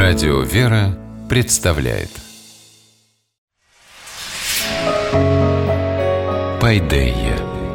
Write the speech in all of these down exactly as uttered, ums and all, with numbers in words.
Радио «Вера» представляет Пайдея.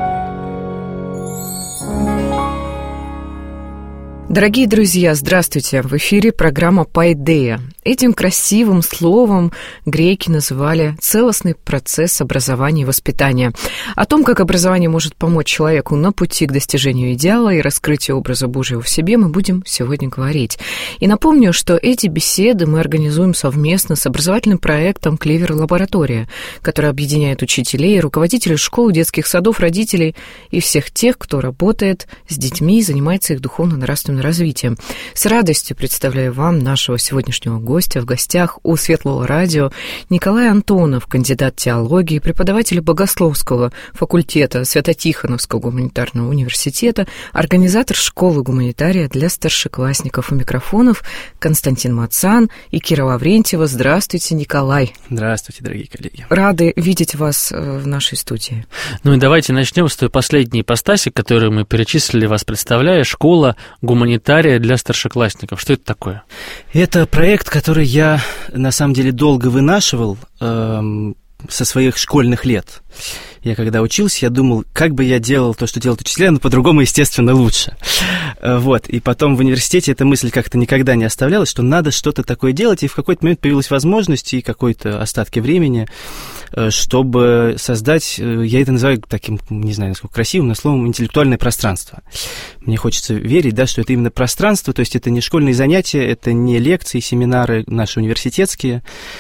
Дорогие друзья, здравствуйте! В эфире программа «Пайдея». Этим красивым словом греки называли целостный процесс образования и воспитания. О том, как образование может помочь человеку на пути к достижению идеала и раскрытию образа Божьего в себе, мы будем сегодня говорить. И напомню, что эти беседы мы организуем совместно с образовательным проектом «Клевер Лаборатория», который объединяет учителей, руководителей школ, детских садов, родителей и всех тех, кто работает с детьми и занимается их духовно-нравственным развитием. С радостью представляю вам нашего сегодняшнего гостя. В гостях у Светлого радио Николай Антонов, кандидат теологии, преподаватель Богословского факультета Свято-Тихоновского гуманитарного университета, организатор школы гуманитария для старшеклассников. У микрофонов Константин Мацан и Кира Лаврентьева. Здравствуйте, Николай. Здравствуйте, дорогие коллеги. Рады видеть вас в нашей студии. Ну и давайте начнем с той последней ипостаси, которую мы перечислили, вас представляя, школа гуманитария для старшеклассников. Что это такое? Это проект, который я, на самом деле, долго вынашивал эм, со своих школьных лет. Я когда учился, я думал, как бы я делал то, что делают учителя, но по-другому, естественно, лучше. Вот. И потом в университете эта мысль как-то никогда не оставлялась, что надо что-то такое делать, и в какой-то момент появилась возможность и какой-то остатки времени, чтобы создать, я это называю таким, не знаю, насколько красивым, но словом, интеллектуальное пространство. Мне хочется верить, да, что это именно пространство, то есть это не школьные занятия, это не лекции, семинары наши университетские,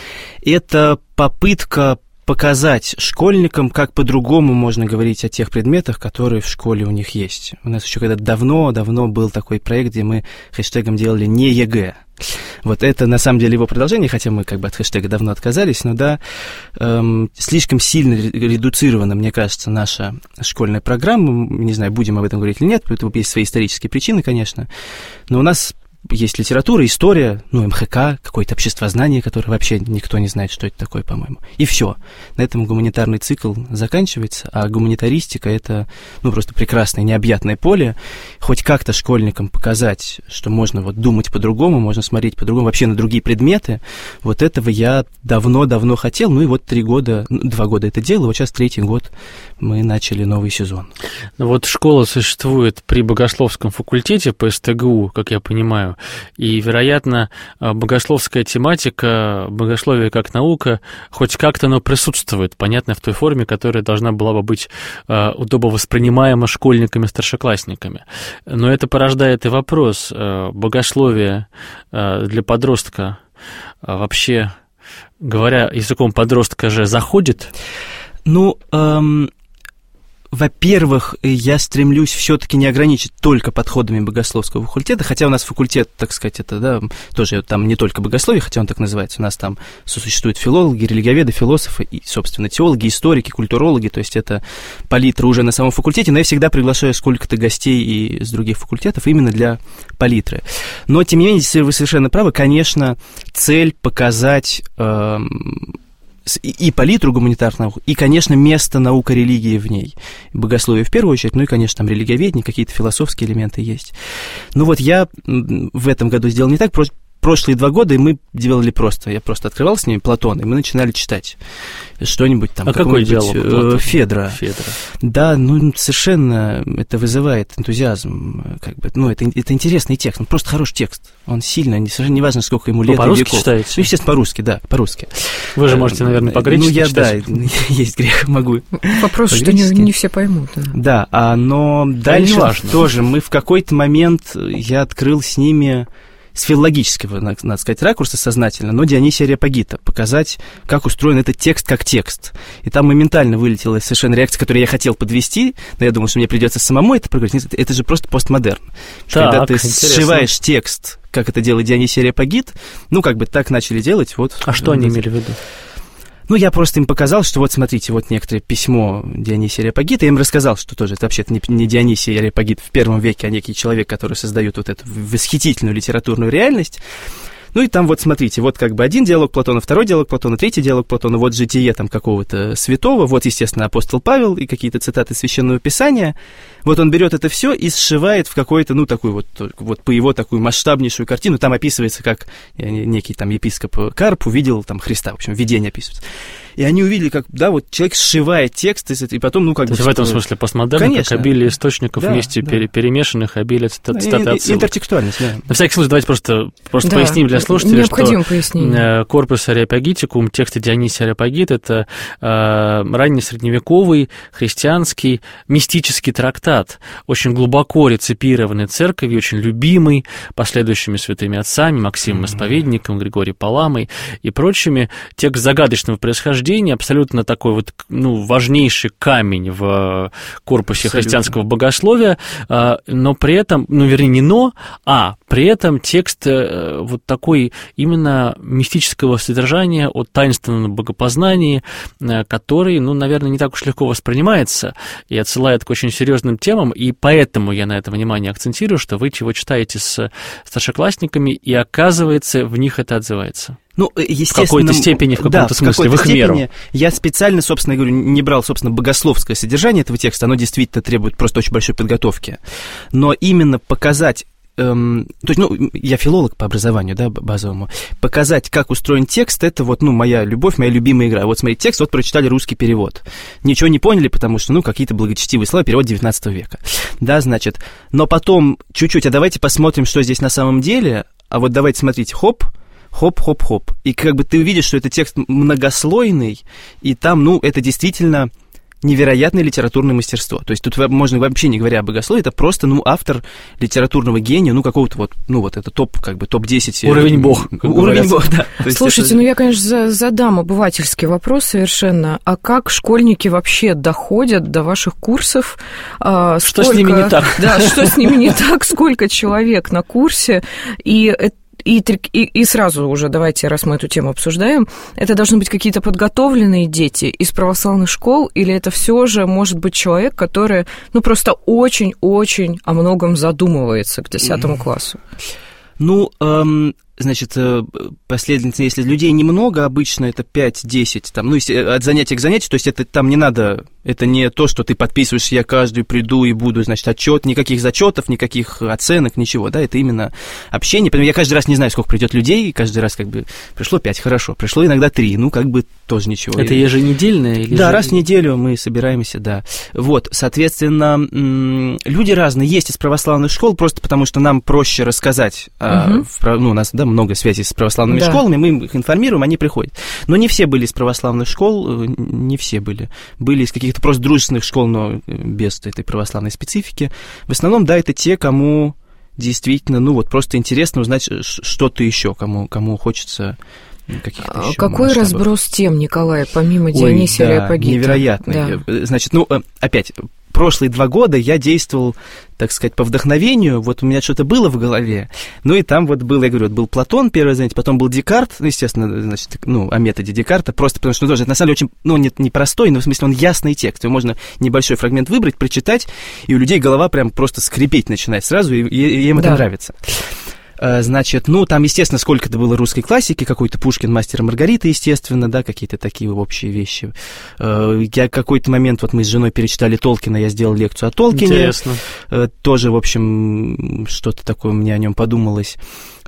это попытка показать школьникам, как по-другому можно говорить о тех предметах, которые в школе у них есть. У нас еще когда-то давно-давно был такой проект, где мы хэштегом делали «не ЕГЭ». Вот это, на самом деле, его продолжение, хотя мы как бы от хэштега давно отказались, но да, эм, слишком сильно редуцирована, мне кажется, наша школьная программа. Не знаю, будем об этом говорить или нет, поэтому есть свои исторические причины, конечно, но у нас есть литература, история, ну, эм ха ка, какое-то обществознание, которое вообще никто не знает, что это такое, по-моему. И все. На этом гуманитарный цикл заканчивается, а гуманитаристика — это, ну, просто прекрасное, необъятное поле. Хоть как-то школьникам показать, что можно вот думать по-другому, можно смотреть по-другому, вообще на другие предметы, вот этого я давно-давно хотел, ну, и вот три года, два года это делал, вот сейчас третий год мы начали новый сезон. Ну, вот школа существует при Богословском факультете по эс тэ гэ у, как я понимаю, и, вероятно, богословская тематика, богословие как наука, хоть как-то оно присутствует, понятно, в той форме, которая должна была бы быть удобно воспринимаема школьниками, старшеклассниками. Но это порождает и вопрос: богословие для подростка вообще, говоря языком подростка же, заходит? Ну, эм... Во-первых, я стремлюсь все-таки не ограничить только подходами богословского факультета, хотя у нас факультет, так сказать, это, да, тоже там не только богословие, хотя он так называется, у нас там существуют филологи, религиоведы, философы и, собственно, теологи, историки, культурологи, то есть это палитра уже на самом факультете, но я всегда приглашаю сколько-то гостей и с других факультетов именно для палитры. Но, тем не менее, вы совершенно правы, конечно, цель показать Эм, и палитру гуманитарных наук, и, конечно, место наука религии в ней. Богословие в первую очередь, ну и, конечно, там религиоведение, какие-то философские элементы есть. Ну вот я в этом году сделал не так, просто прошлые два года, и мы делали просто, я просто открывал с ними Платона, и мы начинали читать что-нибудь там. А какой диалог? Э, Федра. Федра. Да, ну, совершенно это вызывает энтузиазм, как бы, ну, это, это интересный текст, он просто хороший текст, он сильно, совершенно не важно, сколько ему лет. Вы по-русски читаете? Ну, естественно, по-русски, да, по-русски. Вы же можете, наверное, по-гречески ну, я, читать. Да, есть грех, могу. Вопрос, что не, не все поймут. Да, да, а, но дальше тоже мы в какой-то момент, я открыл с ними с филологического, надо сказать, ракурса сознательно, но Дионисия Ареопагита, показать, как устроен этот текст как текст. И там моментально вылетела совершенно реакция, которую я хотел подвести, но я думал, что мне придется самому это проговорить. Это же просто постмодерн. Так, когда ты интересно. Сшиваешь текст, как это делает Дионисий Ареопагит, ну, как бы так начали делать. Вот. А что они имели в виду? Ну, я просто им показал, что вот, смотрите, вот некоторое письмо Дионисия Ареопагита, я им рассказал, что тоже это вообще-то не, не Дионисий Ареопагит в первом веке, а некий человек, который создает вот эту восхитительную литературную реальность. Ну и там вот смотрите, вот как бы один диалог Платона, второй диалог Платона, третий диалог Платона, вот житие там какого-то святого, вот, естественно, апостол Павел и какие-то цитаты Священного Писания. Вот он берет это все и сшивает в какой-то, ну, такую вот, вот по его такую масштабнейшую картину. Там описывается, как некий там епископ Карп увидел там Христа, в общем, видение описывается. И они увидели, как, да, вот человек сшивает текст, и потом, ну, как То бы... есть в этом смысле постмодерн, как обилие источников да, вместе да. Пере- перемешанных, обилие цитат, цитаты отсылок. Интертекстуальность, да. На всякий случай, давайте просто, просто да, поясним для слушателей, необходимо что пояснение. Корпус Ареопагитикум, тексты Дионисия Ареопагит — это э, ранний средневековый христианский мистический трактат, очень глубоко реципированный церковью, очень любимый последующими святыми отцами, Максимом mm-hmm. Исповедником, Григорием Паламой и прочими. Текст загадочного происхождения, абсолютно такой вот, ну, важнейший камень в корпусе абсолютно. Христианского богословия, но при этом, ну, вернее, не но, а при этом текст вот такой именно мистического содержания о таинственном богопознании, который, ну, наверное, не так уж легко воспринимается и отсылает к очень серьезным темам, и поэтому я на это внимание акцентирую, что вы чего читаете с старшеклассниками, и оказывается, в них это отзывается. Ну, естественно, в какой-то степени, в каком-то да, смысле, в, в их степени меру. Я специально, собственно говоря, не брал, собственно, богословское содержание этого текста, оно действительно требует просто очень большой подготовки. Но именно показать, эм, то есть, ну, я филолог по образованию, да, базовому, показать, как устроен текст, это вот, ну, моя любовь, моя любимая игра. Вот, смотрите, текст, вот прочитали русский перевод. Ничего не поняли, потому что, ну, какие-то благочестивые слова, перевод девятнадцатого века. Да, значит, но потом чуть-чуть, а давайте посмотрим, что здесь на самом деле, а вот давайте смотрите, хоп, хоп-хоп-хоп. И как бы ты увидишь, что это текст многослойный, и там, ну, это действительно невероятное литературное мастерство. То есть тут можно вообще не говоря о богословии, это просто, ну, автор литературного гения, ну, какого-то вот, ну, вот это топ, как бы топ десять. Уровень бог. Уровень бог, да. Слушайте, это... ну, я, конечно, задам обывательский вопрос совершенно. А как школьники вообще доходят до ваших курсов? А, что сколько... с ними не так? Да, что с ними не так? Сколько человек на курсе? И это И, и, и сразу уже, давайте, раз мы эту тему обсуждаем, это должны быть какие-то подготовленные дети из православных школ, или это все же может быть человек, который, ну, просто очень-очень о многом задумывается к десятому классу? Ну, эм, значит, последовательно, если людей немного, обычно это пять-десять, там, ну, от занятия к занятию, то есть это там не надо, это не то, что ты подписываешь, я каждый приду и буду, значит, отчет, никаких зачетов, никаких оценок, ничего, да, это именно общение, поэтому я каждый раз не знаю, сколько придет людей, каждый раз как бы пришло пять, хорошо, пришло иногда три, ну, как бы тоже ничего. Это еженедельное? Или да, же... раз в неделю мы собираемся, да. Вот, соответственно, люди разные, есть из православных школ, просто потому что нам проще рассказать, угу. в, ну, у нас, да, много связей с православными да. школами, мы их информируем, они приходят. Но не все были из православных школ, не все были. Были из каких-то просто дружественных школ, но без этой православной специфики. В основном, да, это те, кому действительно, ну, вот просто интересно узнать что-то еще, кому, кому хочется... А какой масштабов. Разброс тем, Николай, помимо Дионисия Ареопагита? Да, невероятный. Да. Значит, ну, опять... Прошлые два года я действовал, так сказать, по вдохновению, вот у меня что-то было в голове, ну и там вот был, я говорю, вот был Платон, первое занятие, потом был Декарт, ну, естественно, значит, ну, о методе Декарта, просто потому что, ну, тоже, это на самом деле очень, ну, не, не простой, но в смысле он ясный текст, его можно небольшой фрагмент выбрать, прочитать, и у людей голова прям просто скрипеть начинает сразу, и, и им да. это нравится. Значит, ну, там, естественно, сколько-то было русской классики, какой-то Пушкин, Мастер и Маргарита, естественно, да, какие-то такие общие вещи. Я какой-то момент, вот мы с женой перечитали Толкина, я сделал лекцию о Толкине. Интересно. Тоже, в общем, что-то такое мне о нем подумалось.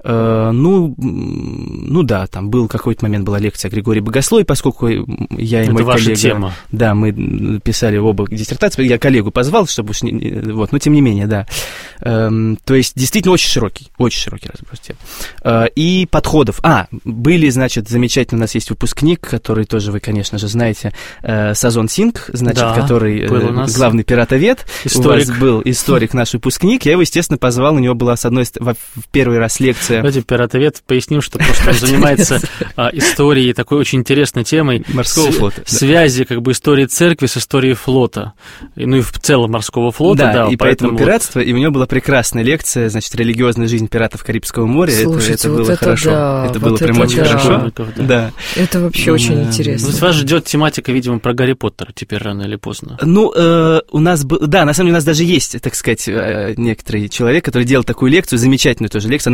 Ну, ну да, там был какой-то момент, была лекция о Григории Богослове, поскольку я и это мой ваша коллега... тема. Да, мы писали оба диссертации, я коллегу позвал, чтобы уж не... Вот, но тем не менее, да. То есть, действительно, очень широкий, очень широкий разброс тем. И подходов. А, были, значит, замечательно, у нас есть выпускник, который тоже вы, конечно же, знаете, Сазон Синг, значит, да, который главный пиратовед. Историк. У вас был историк, наш выпускник. Я его, естественно, позвал, у него была, с одной стороны, в первый раз лекция. Давайте пиратовед поясним, что просто он занимается а, историей, такой очень интересной темой. Морского флота. Связи, как бы, истории церкви с историей флота. Ну и в целом морского флота, да. Да, и поэтому пиратство, и у него была прекрасная лекция, значит, «Религиозная жизнь пиратов Карибского моря». Слушайте, это, это вот было это хорошо. Да, это вот было это прям очень да. хорошо. Да. Да. Это вообще очень интересно. Вас ждет тематика, видимо, про Гарри Поттера теперь рано или поздно. Ну, э, у нас был, да, на самом деле у нас даже есть, так сказать, некоторый человек, который делал такую лекцию, замечательную тоже лекцию, она висит в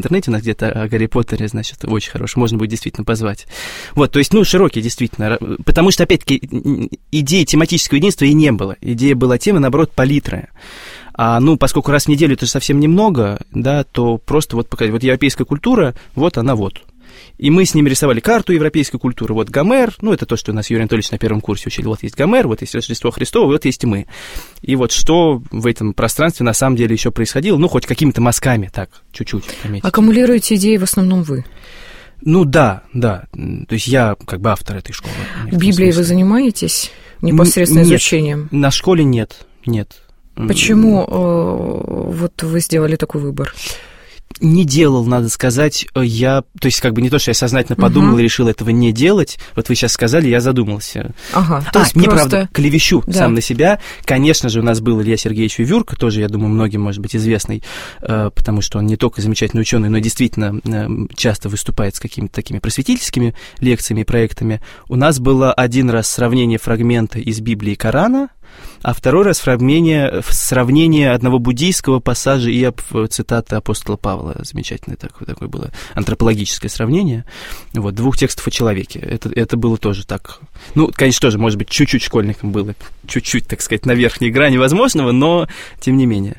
интернете, у нас где-то о Гарри Поттере, значит, очень хороший, можно будет действительно позвать. Вот, то есть, ну, широкий, действительно, потому что, опять-таки, идеи тематического единства и не было. Идея была тема, наоборот, палитра. А, ну, поскольку раз в неделю это же совсем немного, да, то просто вот показать, вот европейская культура, вот она вот. И мы с ними рисовали карту европейской культуры. Вот Гомер, ну, это то, что у нас Юрий Анатольевич на первом курсе учили. Вот есть Гомер, вот есть Рождество Христово, вот есть и мы. И вот что в этом пространстве на самом деле еще происходило, ну, хоть какими-то мазками, так, чуть-чуть пометить. Аккумулируете идеи в основном вы? Ну, да, да. То есть я как бы автор этой школы. Библией вы занимаетесь непосредственно нет, изучением? На школе нет, нет. Почему э, вот вы сделали такой выбор? Не делал, надо сказать, я, то есть как бы не то, что я сознательно подумал uh-huh. и решил этого не делать, вот вы сейчас сказали, я задумался. Ага. То а, есть мне, просто... правда, клевещу да. сам на себя. Конечно же, у нас был Илья Сергеевич Вивюрка, тоже, я думаю, многим, может быть, известный, потому что он не только замечательный ученый, но действительно часто выступает с какими-то такими просветительскими лекциями и проектами. У нас было один раз сравнение фрагмента из Библии и Корана, а второй раз сравнение, сравнение одного буддийского пассажа и цитаты апостола Павла. Замечательное такое, такое было антропологическое сравнение. Вот, двух текстов о человеке. Это, это было тоже так. Ну, конечно, тоже, может быть, чуть-чуть школьникам было. Чуть-чуть, так сказать, на верхней грани возможного, но тем не менее.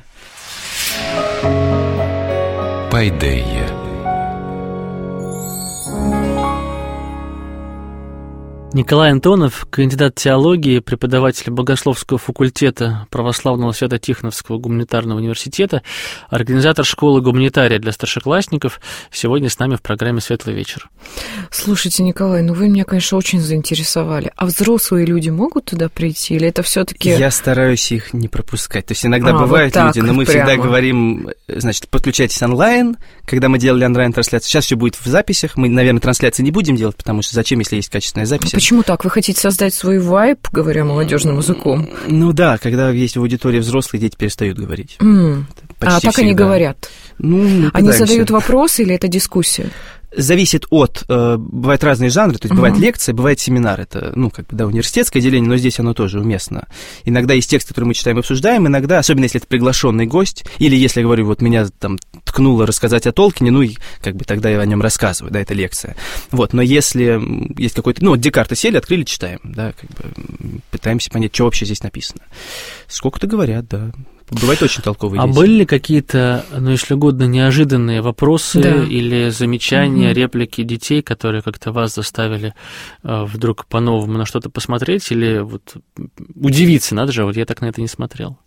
Пайдея. Николай Антонов, кандидат теологии, преподаватель Богословского факультета Православного Свято-Тихоновского гуманитарного университета, организатор школы гуманитария для старшеклассников, сегодня с нами в программе «Светлый вечер». Слушайте, Николай, ну вы меня, конечно, очень заинтересовали. А взрослые люди могут туда прийти, или это все-таки? Я стараюсь их не пропускать. То есть иногда а, бывают вот так, люди, но мы прямо. всегда говорим, значит, подключайтесь онлайн, когда мы делали онлайн-трансляцию. Сейчас все будет в записях. Мы, наверное, трансляции не будем делать, потому что зачем, если есть качественная запись? Почему так? Вы хотите создать свой вайб, говоря молодежным языком? Ну да, когда есть в аудитории взрослые, дети перестают говорить. Mm. А так они говорят? Ну, они задают вопросы или это дискуссия? Зависит от... Э, бывают разные жанры, то есть uh-huh. бывает лекция, бывает семинар. Это, ну, как бы, да, университетское деление, но здесь оно тоже уместно. Иногда есть тексты, которые мы читаем и обсуждаем, иногда, особенно если это приглашенный гость, или если я говорю, вот меня там ткнуло рассказать о Толкине, ну, и как бы тогда я о нем рассказываю, да, это лекция. Вот, но если есть какой-то... Ну, вот Декарта сели, открыли, читаем, да, как бы пытаемся понять, что вообще здесь написано. Сколько-то говорят, да. Бывает очень толковые а вещи. А были ли какие-то, ну, если угодно, неожиданные вопросы да. или замечания, угу. реплики детей, которые как-то вас заставили э, вдруг по-новому на что-то посмотреть или вот удивиться, надо же, вот я так на это не смотрел?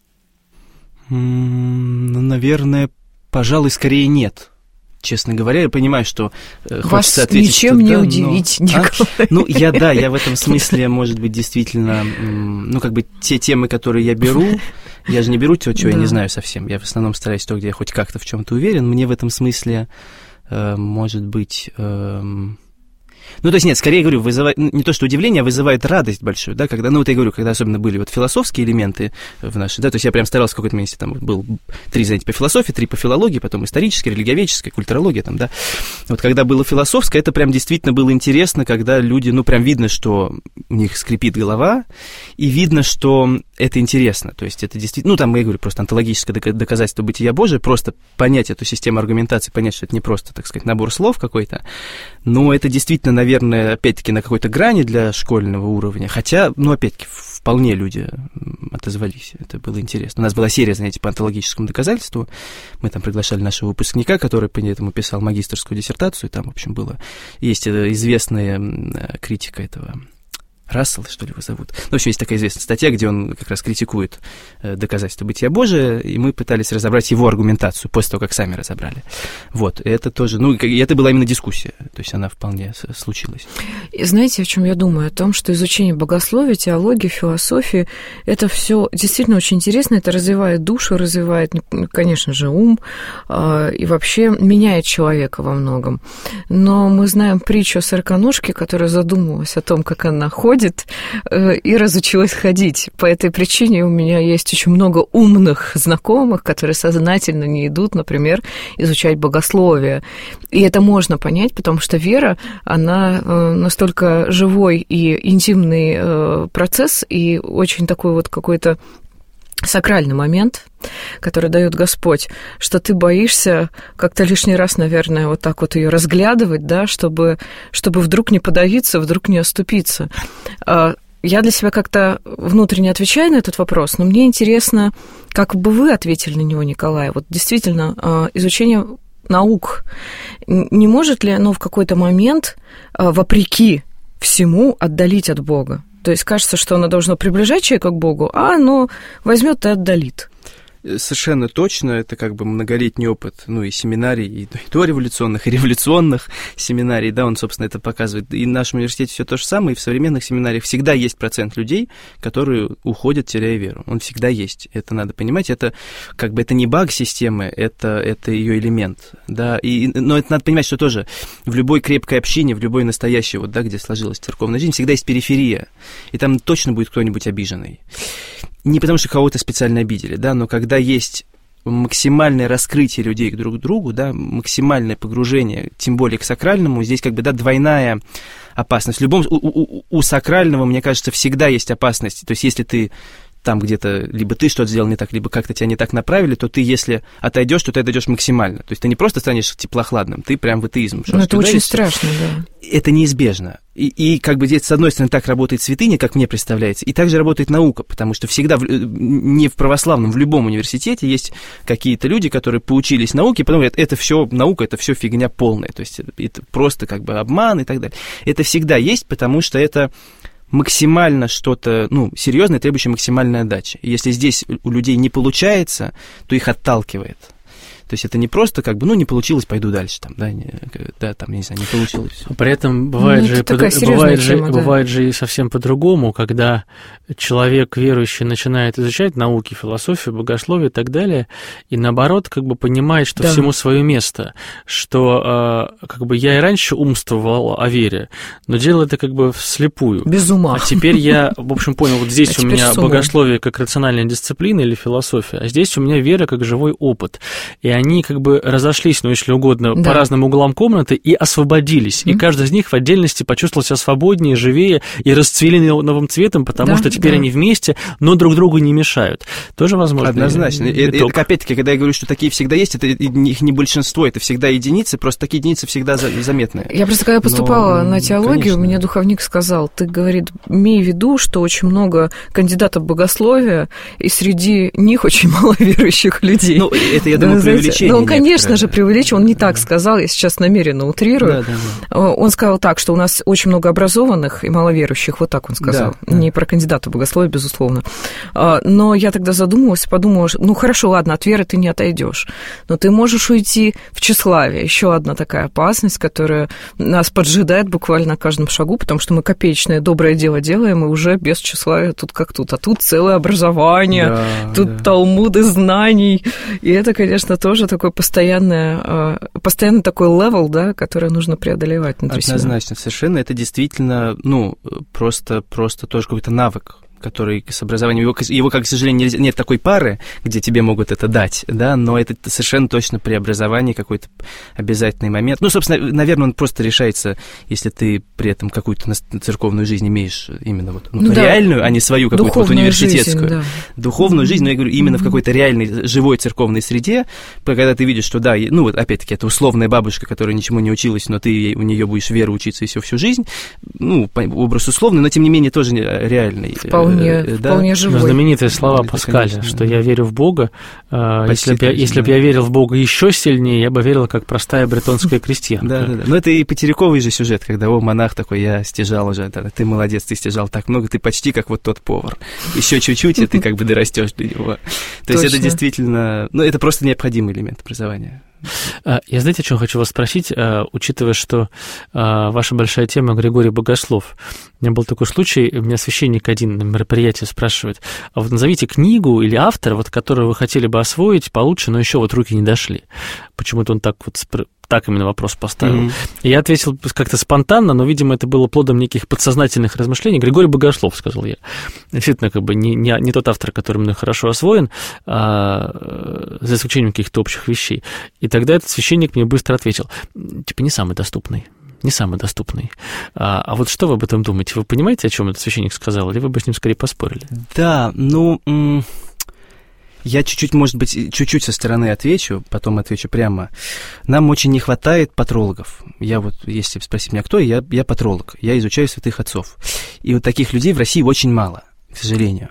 М-м, ну, наверное, пожалуй, скорее нет. Честно говоря, я понимаю, что э, хочется ответить, ничем что не да, удивить, но... Николай. А? Ну, я, да, я в этом смысле, может быть, действительно, ну, как бы те темы, которые я беру, я же не беру то, чего да. я не знаю совсем. Я в основном стараюсь то, где я хоть как-то в чем-то уверен. Мне в этом смысле, э, может быть... Э, Ну, то есть, нет, скорее, говорю, вызывает, не то что удивление, а вызывает радость большую, да, когда, ну, вот я говорю, когда особенно были вот философские элементы в нашей, да, то есть я прям старался в какой-то месте, там, был три занятия по философии, три по филологии, потом историческая, религиоведческая, культурология, там, да, вот когда было философское, это прям действительно было интересно, когда люди, ну, прям видно, что у них скрипит голова, и видно, что это интересно, то есть это действительно, ну, там, я говорю, просто онтологическое доказательство бытия Божия, просто понять эту систему аргументации, понять, что это не просто, так сказать, набор слов какой-то, но это действительно, наверное, опять-таки на какой-то грани для школьного уровня, хотя, ну, опять-таки, вполне люди отозвались, это было интересно. У нас была серия занятий по онтологическому доказательству, мы там приглашали нашего выпускника, который по этому писал магистерскую диссертацию, там, в общем, было, есть известная критика этого... Рассел, что ли, его зовут. Ну, в общем, есть такая известная статья, где он как раз критикует э, доказательства бытия Божия, и мы пытались разобрать его аргументацию после того, как сами разобрали. Вот, и это тоже, ну, и это была именно дискуссия, то есть она вполне случилась. И знаете, о чем я думаю? О том, что изучение богословия, теологии, философии, это все действительно очень интересно, это развивает душу, развивает, конечно же, ум, э, и вообще меняет человека во многом. Но мы знаем притчу о сороконожке, которая задумалась о том, как она ходит, и разучилась ходить. По этой причине у меня есть очень много умных знакомых, которые сознательно не идут, например, изучать богословие. И это можно понять, потому что вера, она настолько живой и интимный процесс, и очень такой вот какой-то сакральный момент, который дает Господь, что ты боишься как-то лишний раз, наверное, вот так вот ее разглядывать, да, чтобы, чтобы вдруг не подавиться, вдруг не оступиться. Я для себя как-то внутренне отвечаю на этот вопрос, но мне интересно, как бы вы ответили на него, Николай. Вот действительно, изучение наук не может ли оно в какой-то момент, вопреки всему, отдалить от Бога? То есть кажется, что оно должно приближать человека к Богу, а оно возьмет и отдалит. Совершенно точно, это как бы многолетний опыт, ну, и семинарий, и дореволюционных, и революционных семинарий, да, он, собственно, это показывает. И в нашем университете все то же самое, и в современных семинариях всегда есть процент людей, которые уходят, теряя веру. Он всегда есть, это надо понимать, это как бы это не баг системы, это, это ее элемент, да, и, но это надо понимать, что тоже в любой крепкой общине, в любой настоящей, вот, да, где сложилась церковная жизнь, всегда есть периферия, и там точно будет кто-нибудь обиженный. Не потому, что кого-то специально обидели, да, но когда есть максимальное раскрытие людей друг к другу, да, максимальное погружение, тем более к сакральному, здесь как бы, да, двойная опасность. В любом, у, у, у сакрального, мне кажется, всегда есть опасность. То есть если ты там где-то, либо ты что-то сделал не так, либо как-то тебя не так направили, то ты, если отойдешь, то ты отойдешь максимально. То есть ты не просто станешь теплохладным, ты прям в атеизм. Ну, это очень страшно, да. Это неизбежно. И, и как бы здесь, с одной стороны, так работает святыня, как мне представляется, и также работает наука, потому что всегда, в, не в православном, в любом университете есть какие-то люди, которые поучились науке, и потом говорят, это все наука, это все фигня полная, то есть это просто как бы обман и так далее. Это всегда есть, потому что это максимально что-то, ну, серьезное, требующее максимальной отдачи. И если здесь у людей не получается, то их отталкивает. То есть это не просто как бы, ну, не получилось, пойду дальше, там, да, не, да, там, не знаю, не получилось. При этом бывает, ну, же, под, бывает, тема, же, да. бывает же и совсем по-другому, когда человек верующий начинает изучать науки, философию, богословие и так далее, и наоборот, как бы понимает, что да. всему свое место, что э, как бы я и раньше умствовал о вере, но делал это как бы вслепую. Без ума. А теперь я, в общем, понял, вот здесь а у меня богословие как рациональная дисциплина или философия, а здесь у меня вера как живой опыт. И они как бы разошлись, ну, если угодно, да. по разным углам комнаты и освободились. Mm-hmm. И каждый из них в отдельности почувствовал себя свободнее, живее и расцвели новым цветом, потому да, что теперь да. они вместе, но друг другу не мешают. Тоже возможно. Однозначно. И, и, опять-таки, когда я говорю, что такие всегда есть, это их не большинство, это всегда единицы, просто такие единицы всегда заметны. Я просто, когда поступала но, на теологию, конечно. Мне духовник сказал, ты, говорит, имей в виду, что очень много кандидатов богословия, и среди них очень мало верующих людей. Ну, это, я думаю, преувеличение. Ну, он, конечно же, преувеличил, он не так сказал, я сейчас намеренно утрирую. Да, да, да. Он сказал так, что у нас очень много образованных и маловерующих, вот так он сказал. Да, не да. про кандидата в богословие, безусловно. Но я тогда задумалась и подумала, ну, хорошо, ладно, от веры ты не отойдешь, но ты можешь уйти в тщеславие. Еще одна такая опасность, которая нас поджидает буквально на каждом шагу, потому что мы копеечное доброе дело делаем, и уже без тщеславия тут как тут. А тут целое образование, да, тут да. талмуды знаний. И это, конечно, тоже такой постоянный, постоянно такой левел, да, который нужно преодолевать внутри себя. Однозначно, совершенно. Это действительно, ну, просто, просто тоже какой-то навык, который с образованием, его, его, как, к сожалению, нельзя, нет такой пары, где тебе могут это дать, да, но это совершенно точно при образовании какой-то обязательный момент. Ну, собственно, наверное, он просто решается, если ты при этом какую-то церковную жизнь имеешь именно вот ну, да. реальную, а не свою какую-то вот университетскую. Жизнь, да. Духовную mm-hmm. жизнь, но я говорю, именно mm-hmm. в какой-то реальной, живой церковной среде, когда ты видишь, что да, ну, вот опять-таки, это условная бабушка, которая ничему не училась, но ты у нее будешь веру учиться и все всю жизнь, ну, образ условный, но тем не менее тоже реальный. Вполне, да? вполне живой. Знаменитые слова это, Паскаля, конечно, что да. я верю в Бога. Почти если бы я, если да. я верил в Бога еще сильнее, я бы верил, как простая бретонская крестьянка. Да, да, да. Но это и Потеряковый же сюжет, когда о, монах такой, я стяжал уже, да, ты молодец, ты стяжал так много, ты почти как вот тот повар. Еще чуть-чуть, и ты как бы дорастешь до него. То есть это действительно, ну, это просто необходимый элемент образования. Я, знаете, о чем хочу вас спросить, учитывая, что ваша большая тема Григорий Богослов. У меня был такой случай, у меня священник один на мероприятии спрашивает, а вот назовите книгу или автора, вот, которую вы хотели бы освоить получше, но еще вот руки не дошли. Почему-то он так вот так именно вопрос поставил. Mm-hmm. И я ответил как-то спонтанно, но, видимо, это было плодом неких подсознательных размышлений. Григорий Богослов, сказал я. Действительно, как бы не, не, не тот автор, который мне хорошо освоен, а, за исключением каких-то общих вещей. И тогда этот священник мне быстро ответил, типа, не самый доступный. Не самый доступный. А, а вот что вы об этом думаете? Вы понимаете, о чем этот священник сказал, или вы бы с ним скорее поспорили? Да, ну... М- Я чуть-чуть, может быть, чуть-чуть со стороны отвечу, потом отвечу прямо. Нам очень не хватает патрологов. Я вот, если спросить меня, кто я, я патролог. Я изучаю святых отцов. И вот таких людей в России очень мало, к сожалению.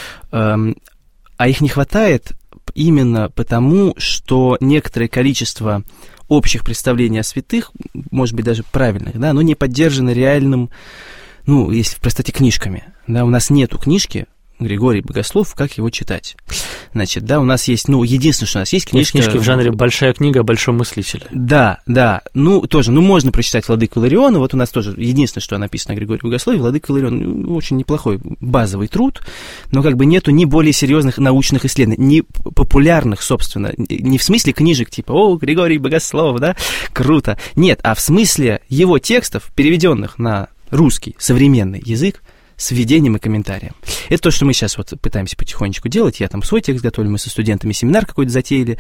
А их не хватает именно потому, что некоторое количество общих представлений о святых, может быть, даже правильных, да, оно не поддержано реальным, ну, если в простоте, книжками. Да, у нас нету книжки Григорий Богослов, как его читать. Значит, да, у нас есть, ну, единственное, что у нас есть книжка... Есть книжки в жанре «Большая книга о большом мыслителе». Да, да, ну, тоже, ну, можно прочитать Владыку Илариона, вот у нас тоже единственное, что написано о Григории Богослове, Владыка Иларион, очень неплохой базовый труд, но как бы нету ни более серьезных научных исследований, ни популярных, собственно, не в смысле книжек типа «О, Григорий Богослов», да, круто, нет, а в смысле его текстов, переведенных на русский современный язык, с введением и комментарием. Это то, что мы сейчас вот пытаемся потихонечку делать. Я там свой текст готовлю, мы со студентами семинар какой-то затеяли.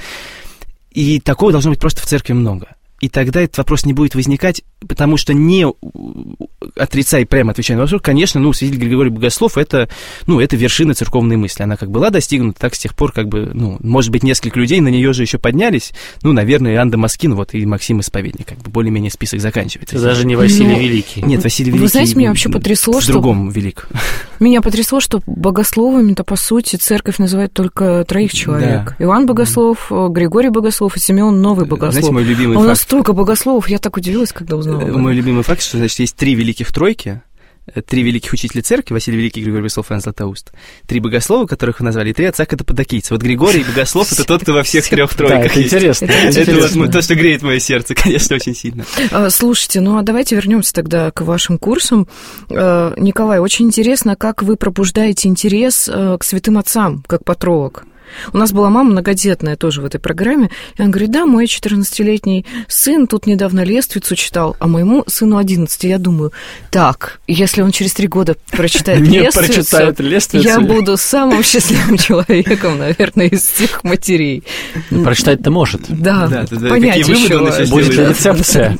И такого должно быть просто в церкви много. И тогда этот вопрос не будет возникать, потому что не отрицай, прямо отвечая на вопрос, конечно, ну, святитель Григорий Богослов, это, ну, это вершина церковной мысли. Она как была достигнута, так с тех пор, как бы, ну, может быть, несколько людей на нее же еще поднялись. Ну, наверное, Иоанн Дамаскин, вот, и Максим Исповедник, как бы, более-менее список заканчивается. Это даже не Василий Но... Великий. Нет, Василий Великий. Вы знаете, меня вообще потрясло, в что... другом велик. Меня потрясло, что богословами-то, по сути, церковь называет только троих человек. Да. Иоанн Богослов, Григорий Богослов и Симеон Новый Богослов. Знаете, мой любимый а у нас факт. столько богословов, я так удивилась, когда узнала. Мой любимый факт, что, значит, есть три великих тройки, три великих учителя церкви, Василий Великий, Григорий Богослов и Иоанн Златоуст, три богослова, которых вы назвали, и три отца катаподокийца. Вот Григорий Богослов — это тот, кто во всех трех тройках есть. Интересно. Это вот то, что греет мое сердце, конечно, очень сильно. Слушайте, ну а давайте вернемся тогда к вашим курсам. Николай, очень интересно, как вы пробуждаете интерес к святым отцам, как патролог. У нас была мама многодетная тоже в этой программе, и она говорит, да, мой четырнадцатилетний сын тут недавно Лествицу читал, а моему сыну одиннадцать. Я думаю, так, если он через три года прочитает Лествицу, я буду самым счастливым человеком, наверное, из всех матерей. Прочитать-то может. Да, понять еще. Будет рецепция.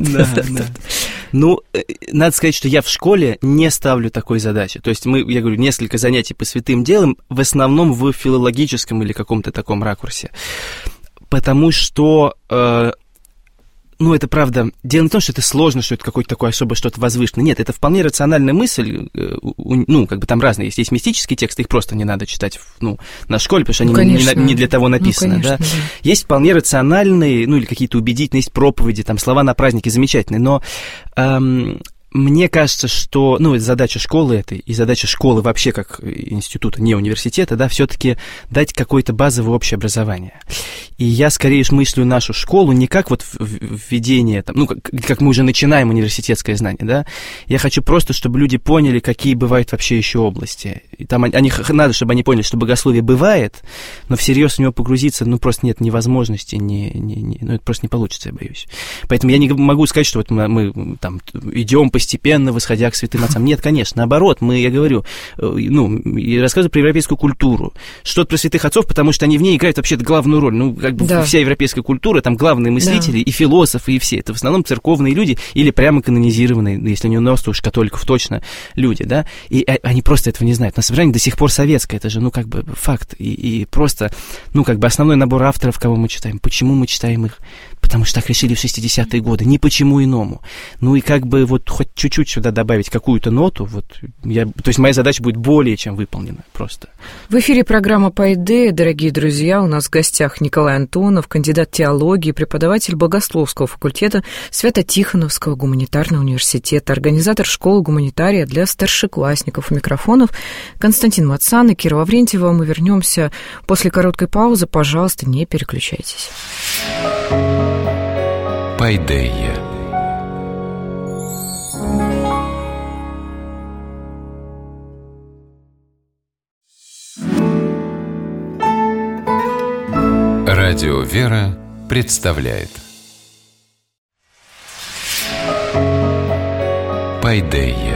Ну, надо сказать, что я в школе не ставлю такой задачи. То есть мы, я говорю, несколько занятий по святым делам, в основном в филологическом или каком-то таком ракурсе. Потому что, э, ну, это правда, дело не в том, что это сложно, что это какое-то такое особое что-то возвышенное. Нет, это вполне рациональная мысль. Э, ну, как бы там разные есть. Есть мистические тексты, их просто не надо читать, ну, на школе, потому что ну, они не, не для того написаны, ну, конечно, да? да. Есть вполне рациональные, ну, или какие-то убедительные, есть проповеди, там, слова на празднике замечательные, но... Эм, мне кажется, что, ну, задача школы этой, и задача школы вообще как института, не университета, да, все-таки дать какое-то базовое общее образование. И я скорее мыслю нашу школу не как вот введение, там, ну, как, как мы уже начинаем университетское знание, да, я хочу просто, чтобы люди поняли, какие бывают вообще еще области. И там они, надо, чтобы они поняли, что богословие бывает, но всерьез в него погрузиться, ну, просто нет ни возможности, ни, ни, ни, ну, это просто не получится, я боюсь. Поэтому я не могу сказать, что вот мы, мы там идем по постепенно восходя к святым отцам. Нет, конечно, наоборот, мы, я говорю, ну, и рассказываю про европейскую культуру. Что-то про святых отцов, потому что они в ней играют вообще-то главную роль. Ну, как бы да. Вся европейская культура, там главные мыслители, да. И философы, и все. Это в основном церковные люди или прямо канонизированные, если не у нас, то уж католиков точно люди, да. И они просто этого не знают. На собрании до сих пор советское, это же, ну, как бы факт. И, и просто, ну, как бы основной набор авторов, кого мы читаем. Почему мы читаем их? Потому что так решили в шестидесятые годы, ни почему иному. Ну и как бы вот хоть чуть-чуть сюда добавить какую-то ноту, вот я, то есть моя задача будет более чем выполнена просто. В эфире программа «Пайдея», дорогие друзья, у нас в гостях Николай Антонов, кандидат теологии, преподаватель Богословского факультета Свято-Тихоновского гуманитарного университета, организатор школы гуманитария для старшеклассников. У микрофонов Константин Мацан и Кира Лаврентьева. Мы вернемся после короткой паузы. Пожалуйста, не переключайтесь. Пайдея. Радио «Вера» представляет Пайдея.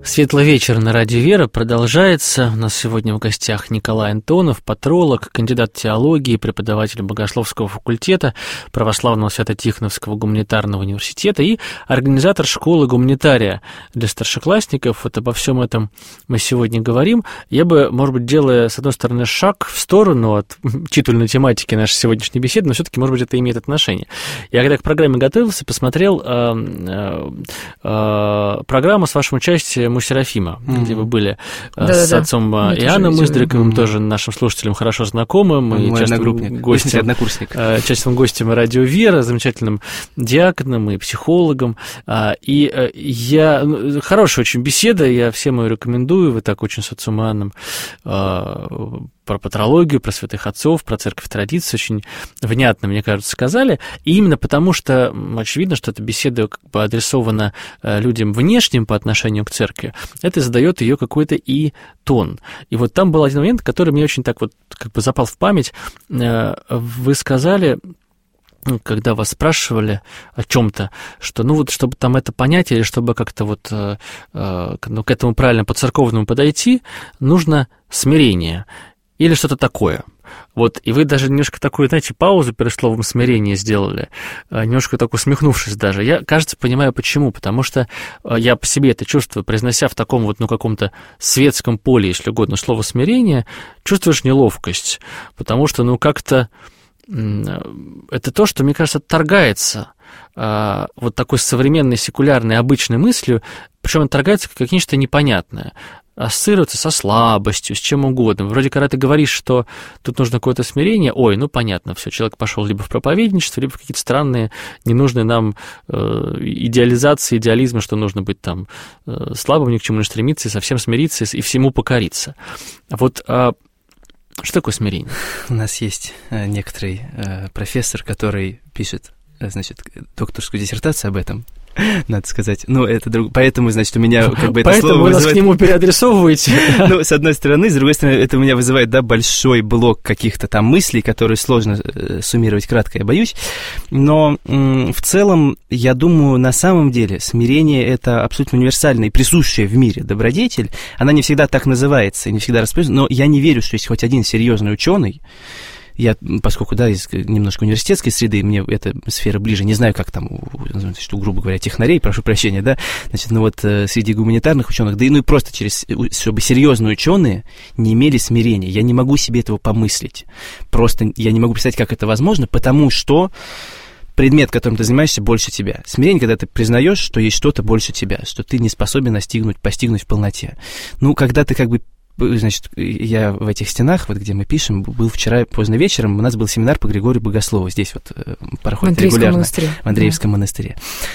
Светлый вечер на радио «Вера» продолжается. У нас сегодня в гостях Николай Антонов, патролог, кандидат теологии, преподаватель Богословского факультета Православного Свято-Тихоновского гуманитарного университета и организатор школы гуманитария для старшеклассников. Вот обо всем этом мы сегодня говорим. Я бы, может быть, делая, с одной стороны, шаг в сторону от титульной тематики нашей сегодняшней беседы, но все-таки, может быть, это имеет отношение. Я когда к программе готовился, посмотрел э, э, э, программу с вашим участием у Серафима, mm-hmm. где вы были да, с да, отцом да. Иоанном Издрыковым, mm-hmm. тоже нашим слушателям хорошо знакомым, и частым гостем, однокурсник. частым гостем радио «Вера», замечательным диаконом и психологом. И я... Хорошая очень беседа, я всем ее рекомендую, вы так очень с отцом Иоанном про патрологию, про святых отцов, про церковь традиции очень внятно, мне кажется, сказали. И именно потому, что очевидно, что эта беседа как бы адресована людям внешним по отношению к церкви, это задает ее какой-то и тон. И вот там был один момент, который мне очень так вот как бы запал в память. Вы сказали, когда вас спрашивали о чем-то, что ну вот, чтобы там это понять, или чтобы как-то вот э, э, ну, к этому правильно по-церковному подойти, нужно смирение или что-то такое. Вот, и вы даже немножко такую, знаете, паузу перед словом «смирение» сделали, немножко так усмехнувшись даже. Я, кажется, понимаю, почему. Потому что я по себе это чувствую, произнося в таком вот, ну, каком-то светском поле, если угодно, слово «смирение», чувствуешь неловкость, потому что, ну, как-то это то, что, мне кажется, отторгается вот такой современной, секулярной, обычной мыслью, причем отторгается как нечто непонятное, ассоциируется со слабостью, с чем угодно. Вроде, когда ты говоришь, что тут нужно какое-то смирение, ой, ну, понятно, все, человек пошел либо в проповедничество, либо в какие-то странные, ненужные нам э, идеализации, идеализмы, что нужно быть там э, слабым, ни к чему не стремиться, и совсем смириться, и всему покориться. Вот э, что такое смирение? У нас есть э, некоторый э, профессор, который пишет, э, значит, докторскую диссертацию об этом, надо сказать. Ну, это друг... Поэтому, значит, у меня как бы это Поэтому слово вы вызывает... нас к нему переадресовываете. Ну, с одной стороны, с другой стороны, это у меня вызывает, да, большой блок каких-то там мыслей, которые сложно э, суммировать кратко, я боюсь. Но м- в целом, я думаю, на самом деле смирение — это абсолютно универсальная и присущая в мире добродетель. Она не всегда так называется, не всегда распространена, но я не верю, что есть хоть один серьезный ученый. Я, поскольку, да, из немножко университетской среды, мне эта сфера ближе, не знаю, как там, что, грубо говоря, технарей, прошу прощения, да, значит, ну вот среди гуманитарных ученых, да и ну и просто через, чтобы серьезные ученые не имели смирения, я не могу себе этого помыслить, просто я не могу представить, как это возможно, потому что предмет, которым ты занимаешься, больше тебя. Смирение, когда ты признаешь, что есть что-то больше тебя, что ты не способен достигнуть, постигнуть в полноте. Ну, когда ты как бы Значит, я в этих стенах, вот где мы пишем, был вчера поздно вечером, у нас был семинар по Григорию Богослову, здесь вот проходит регулярно. Монастыре. В Андреевском да. монастыре.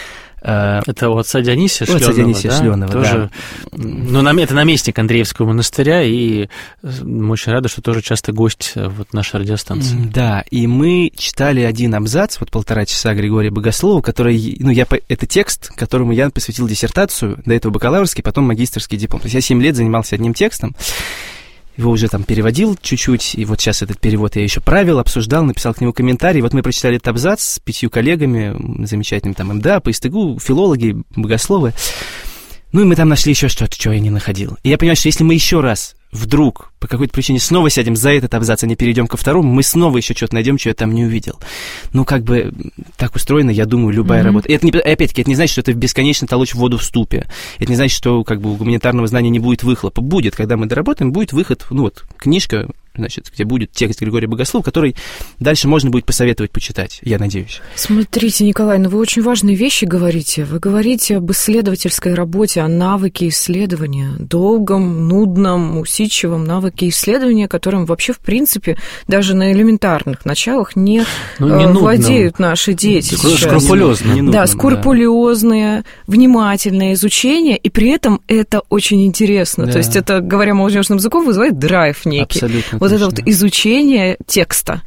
Это у отца Дионисия Шленова, отца Дионисия да? Шленова, тоже, да. Ну, это наместник Андреевского монастыря, и мы очень рады, что тоже часто гость вот нашей радиостанции. Да, и мы читали один абзац, вот полтора часа Григория Богослова, который, ну, я, это текст, которому я посвятил диссертацию, до этого бакалаврский, потом магистерский диплом. То есть я семь лет занимался одним текстом, его уже там переводил чуть-чуть, и вот сейчас этот перевод я еще правил, обсуждал, написал к нему комментарий. Вот мы прочитали этот абзац с пятью коллегами, замечательными там МДА, по СТГУ, филологи, богословы. Ну и мы там нашли еще что-то, чего я не находил. И я понимаю, что если мы еще раз вдруг по какой-то причине снова сядем за этот абзац, а не перейдем ко второму, мы снова еще что-то найдем, чего я там не увидел. Ну, как бы так устроена, я думаю, любая mm-hmm. работа. И это не, опять-таки, это не значит, что ты бесконечно толочь воду в ступе. Это не значит, что как бы у гуманитарного знания не будет выхлопа. Будет, когда мы доработаем, будет выход, ну вот, книжка, значит, где будет текст Григория Богослова, который дальше можно будет посоветовать почитать, я надеюсь. Смотрите, Николай, ну вы очень важные вещи говорите. Вы говорите об исследовательской работе, о навыке исследования, долгом, нудном, усидчивом навыке исследования, которым вообще, в принципе, даже на элементарных началах не, ну, не владеют наши дети. Скрупулезно. Не, да, скрупулезное, да. внимательное изучение, и при этом это очень интересно. Да. То есть это, говоря молодежным языком, вызывает драйв некий. Абсолютно. Вот это вот изучение текста.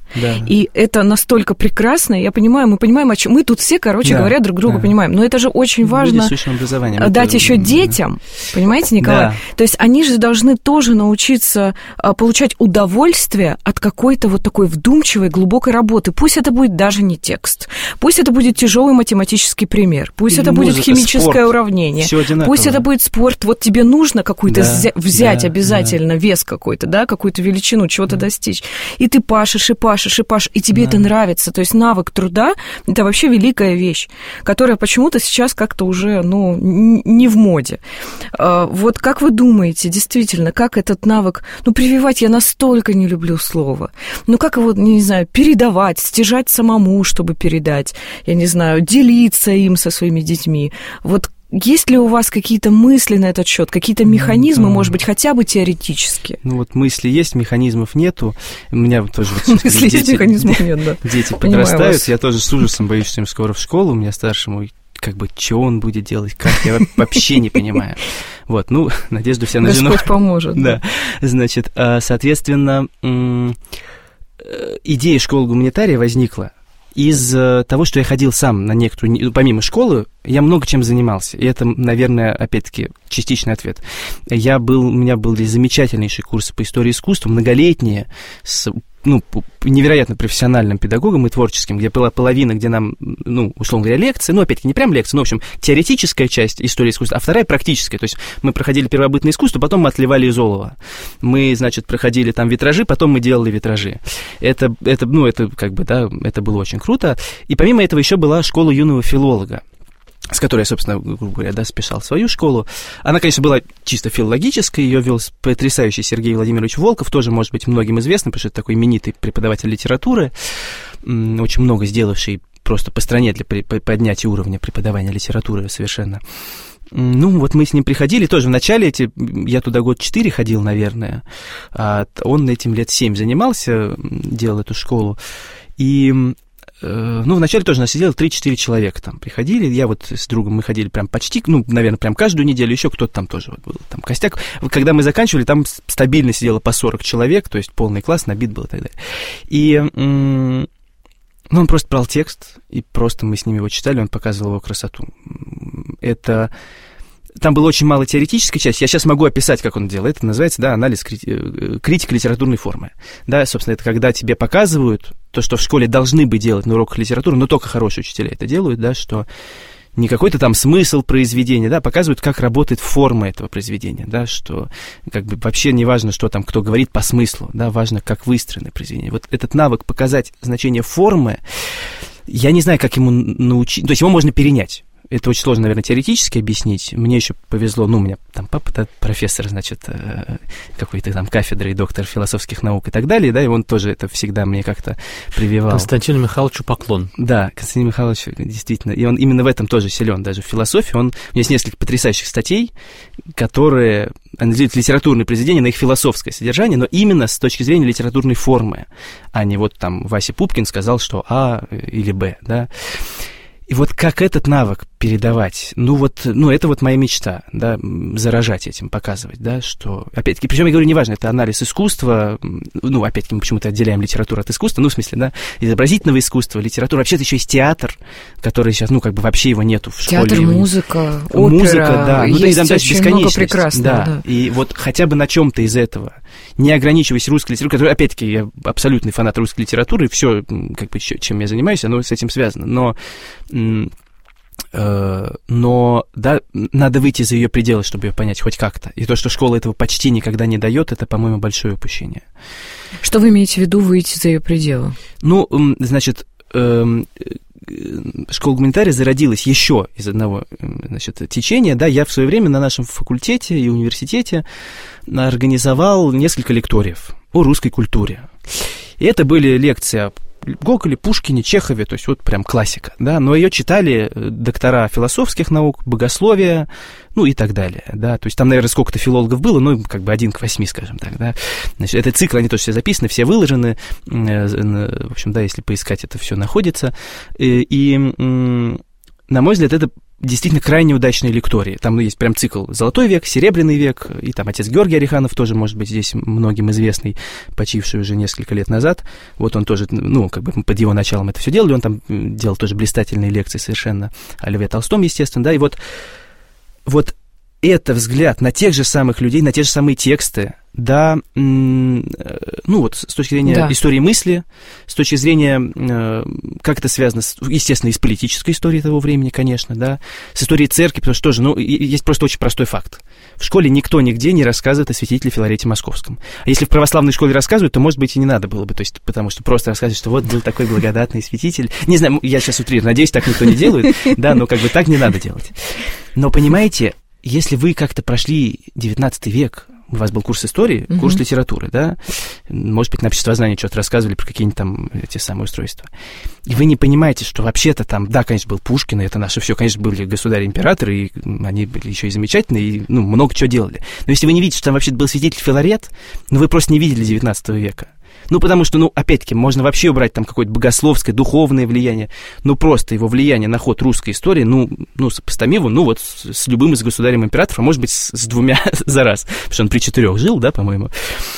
Да. И это настолько прекрасно, я понимаю, мы понимаем, о чем мы тут все, короче да, говоря, друг друга да. понимаем. Но это же очень важно Люди с высшим образованием. дать это... еще детям, понимаете, Николай? Да. То есть они же должны тоже научиться получать удовольствие от какой-то вот такой вдумчивой, глубокой работы. Пусть это будет даже не текст, пусть это будет тяжелый математический пример, пусть Или это музыка, будет химическое спорт. уравнение, Всё одинаково. пусть это будет спорт, вот тебе нужно какой-то да, взять да, обязательно да. вес какой-то, да, какую-то величину, чего-то да. достичь. И ты пашешь, и пашешь, и пашешь, и тебе да. это нравится. То есть навык труда – это вообще великая вещь, которая почему-то сейчас как-то уже, ну, не в моде. Вот как вы думаете, действительно, как этот навык, ну, прививать я настолько не люблю слово, ну, как его, не знаю, передавать, стяжать самому, чтобы передать, я не знаю, делиться им со своими детьми. Вот есть ли у вас какие-то мысли на этот счет, какие-то механизмы, ну, может быть, хотя бы теоретически? Ну вот мысли есть, механизмов нету. У меня тоже вот мысли есть, механизмов нет, да. Дети подрастают, я тоже с ужасом боюсь, что им скоро в школу, у меня старшему, как бы, что он будет делать, как, я вообще не понимаю. Вот, ну, надежду вся на жену. Господь поможет. Да, значит, соответственно, идея школы гуманитария возникла из того, что я ходил сам на некоторую, помимо школы, я много чем занимался. И это, наверное, опять-таки, частичный ответ. Я был, у меня были замечательнейшие курсы по истории искусства, многолетние, с ну, невероятно профессиональным педагогом и творческим, где была половина, где нам, ну, условно говоря, лекции, ну, опять-таки, не прям лекции, но, в общем, теоретическая часть истории искусства, а вторая практическая. То есть мы проходили первобытное искусство, потом мы отливали из олова. Мы, значит, проходили там витражи, потом мы делали витражи. Это, это, ну, это, как бы, да, это было очень круто. И помимо этого еще была школа юного филолога, с которой я, собственно, грубо говоря, да, спешал в свою школу. Она, конечно, была чисто филологической, ее вел потрясающий Сергей Владимирович Волков, тоже, может быть, многим известный, потому что это такой именитый преподаватель литературы, очень много сделавший просто по стране для поднятия уровня преподавания литературы совершенно. Ну, вот мы с ним приходили, тоже в начале, эти, я туда год четыре ходил, наверное, а он этим лет семь занимался, делал эту школу, и... Ну, вначале тоже нас сидело три-четыре человека там приходили. Я вот с другом, мы ходили прям почти, ну, наверное, прям каждую неделю, еще кто-то там тоже вот был, там костяк. Когда мы заканчивали, там стабильно сидело по сорок человек, то есть полный класс, набит был и так далее. И, ну, он просто брал текст, и просто мы с ним его читали, он показывал его красоту. Это... Там было очень мало теоретической части. Я сейчас могу описать, как он делает. Это называется, да, анализ, критика литературной формы. Да, собственно, это когда тебе показывают то, что в школе должны бы делать на уроках литературы, но только хорошие учителя это делают, да, что не какой-то там смысл произведения, да, показывают, как работает форма этого произведения, да, что как бы вообще не важно, что там кто говорит по смыслу, да, важно, как выстроено произведение. Вот этот навык показать значение формы, я не знаю, как ему научить, то есть его можно перенять. Это очень сложно, наверное, теоретически объяснить. Мне еще повезло, ну, у меня там папа, да, профессор, значит, какой-то там кафедры и доктор философских наук и так далее, да, и он тоже это всегда мне как-то прививал. Константину Михайловичу поклон. Да, Константин Михайлович, действительно, и он именно в этом тоже силен, даже в философии. Он, у меня есть несколько потрясающих статей, которые анализируют литературные произведения на их философское содержание, но именно с точки зрения литературной формы, а не вот там Вася Пупкин сказал, что А или Б, да. И вот как этот навык передавать, ну вот, ну это вот моя мечта, да, заражать этим, показывать, да, что, опять-таки, причем я говорю, неважно, это анализ искусства, ну, опять-таки, мы почему-то отделяем литературу от искусства, ну, в смысле, да, изобразительного искусства, литература, вообще-то еще есть театр, который сейчас, ну, как бы вообще его нету в школе. Театр, музыка, опера, музыка, да, ну, есть да, и там очень много прекрасного, да. да. И вот хотя бы на чем-то из этого, не ограничиваясь русской литературой, которая, опять-таки, я абсолютный фанат русской литературы, и все, как бы, чем я занимаюсь, оно с этим связано, но... но, да, надо выйти за ее пределы, чтобы ее понять хоть как-то. И то, что школа этого почти никогда не дает, это, по-моему, большое упущение. Что вы имеете в виду выйти за ее пределы? Ну, значит, школа гуманитария зародилась еще из одного, значит, течения. Да, я в свое время на нашем факультете и университете организовал несколько лекториев о русской культуре. И это были лекции о Гоголе, Пушкине, Чехове, то есть вот прям классика, да, но ее читали доктора философских наук, богословия, ну и так далее, да, то есть там, наверное, сколько-то филологов было, ну, как бы один к восьми, скажем так, да, значит, этот цикл, они тоже все записаны, все выложены, в общем, да, если поискать, это все находится, и, и на мой взгляд, это действительно крайне удачные лектории. Там ну, есть прям цикл «Золотой век», «Серебряный век», и там отец Георгий Ореханов тоже, может быть, здесь многим известный, почивший уже несколько лет назад. Вот он тоже, ну, как бы под его началом это все делали, он там делал тоже блистательные лекции совершенно о Льве Толстом, естественно, да, и вот, вот это взгляд на тех же самых людей, на те же самые тексты, да, ну вот с точки зрения да. истории мысли, с точки зрения, как это связано, с, естественно, и с политической историей того времени, конечно, да, с историей церкви, потому что тоже, ну, есть просто очень простой факт. В школе никто нигде не рассказывает о святителе Филарете Московском. А если в православной школе рассказывают, то, может быть, и не надо было бы, то есть, потому что просто рассказывать, что вот был такой благодатный святитель. Не знаю, я сейчас утрирую, надеюсь, так никто не делает, да, но как бы так не надо делать. Но, понимаете, если вы как-то прошли девятнадцатый век, у вас был курс истории, uh-huh. курс литературы, да, может быть, на обществознании что-то рассказывали про какие-нибудь там эти самые устройства, и вы не понимаете, что вообще-то там, да, конечно, был Пушкин, и это наше все, конечно, были государи-императоры, и они были еще и замечательные, и, ну, много чего делали. Но если вы не видите, что там вообще был святитель Филарет, ну, вы просто не видели девятнадцатого века. Ну, потому что, ну, опять-таки, можно вообще убрать там какое-то богословское, духовное влияние, но просто его влияние на ход русской истории, ну, ну сопоставимо, ну, вот с, с любым из государем-императоров, а может быть, с, с двумя за раз, потому что он при четырех жил, да, по-моему.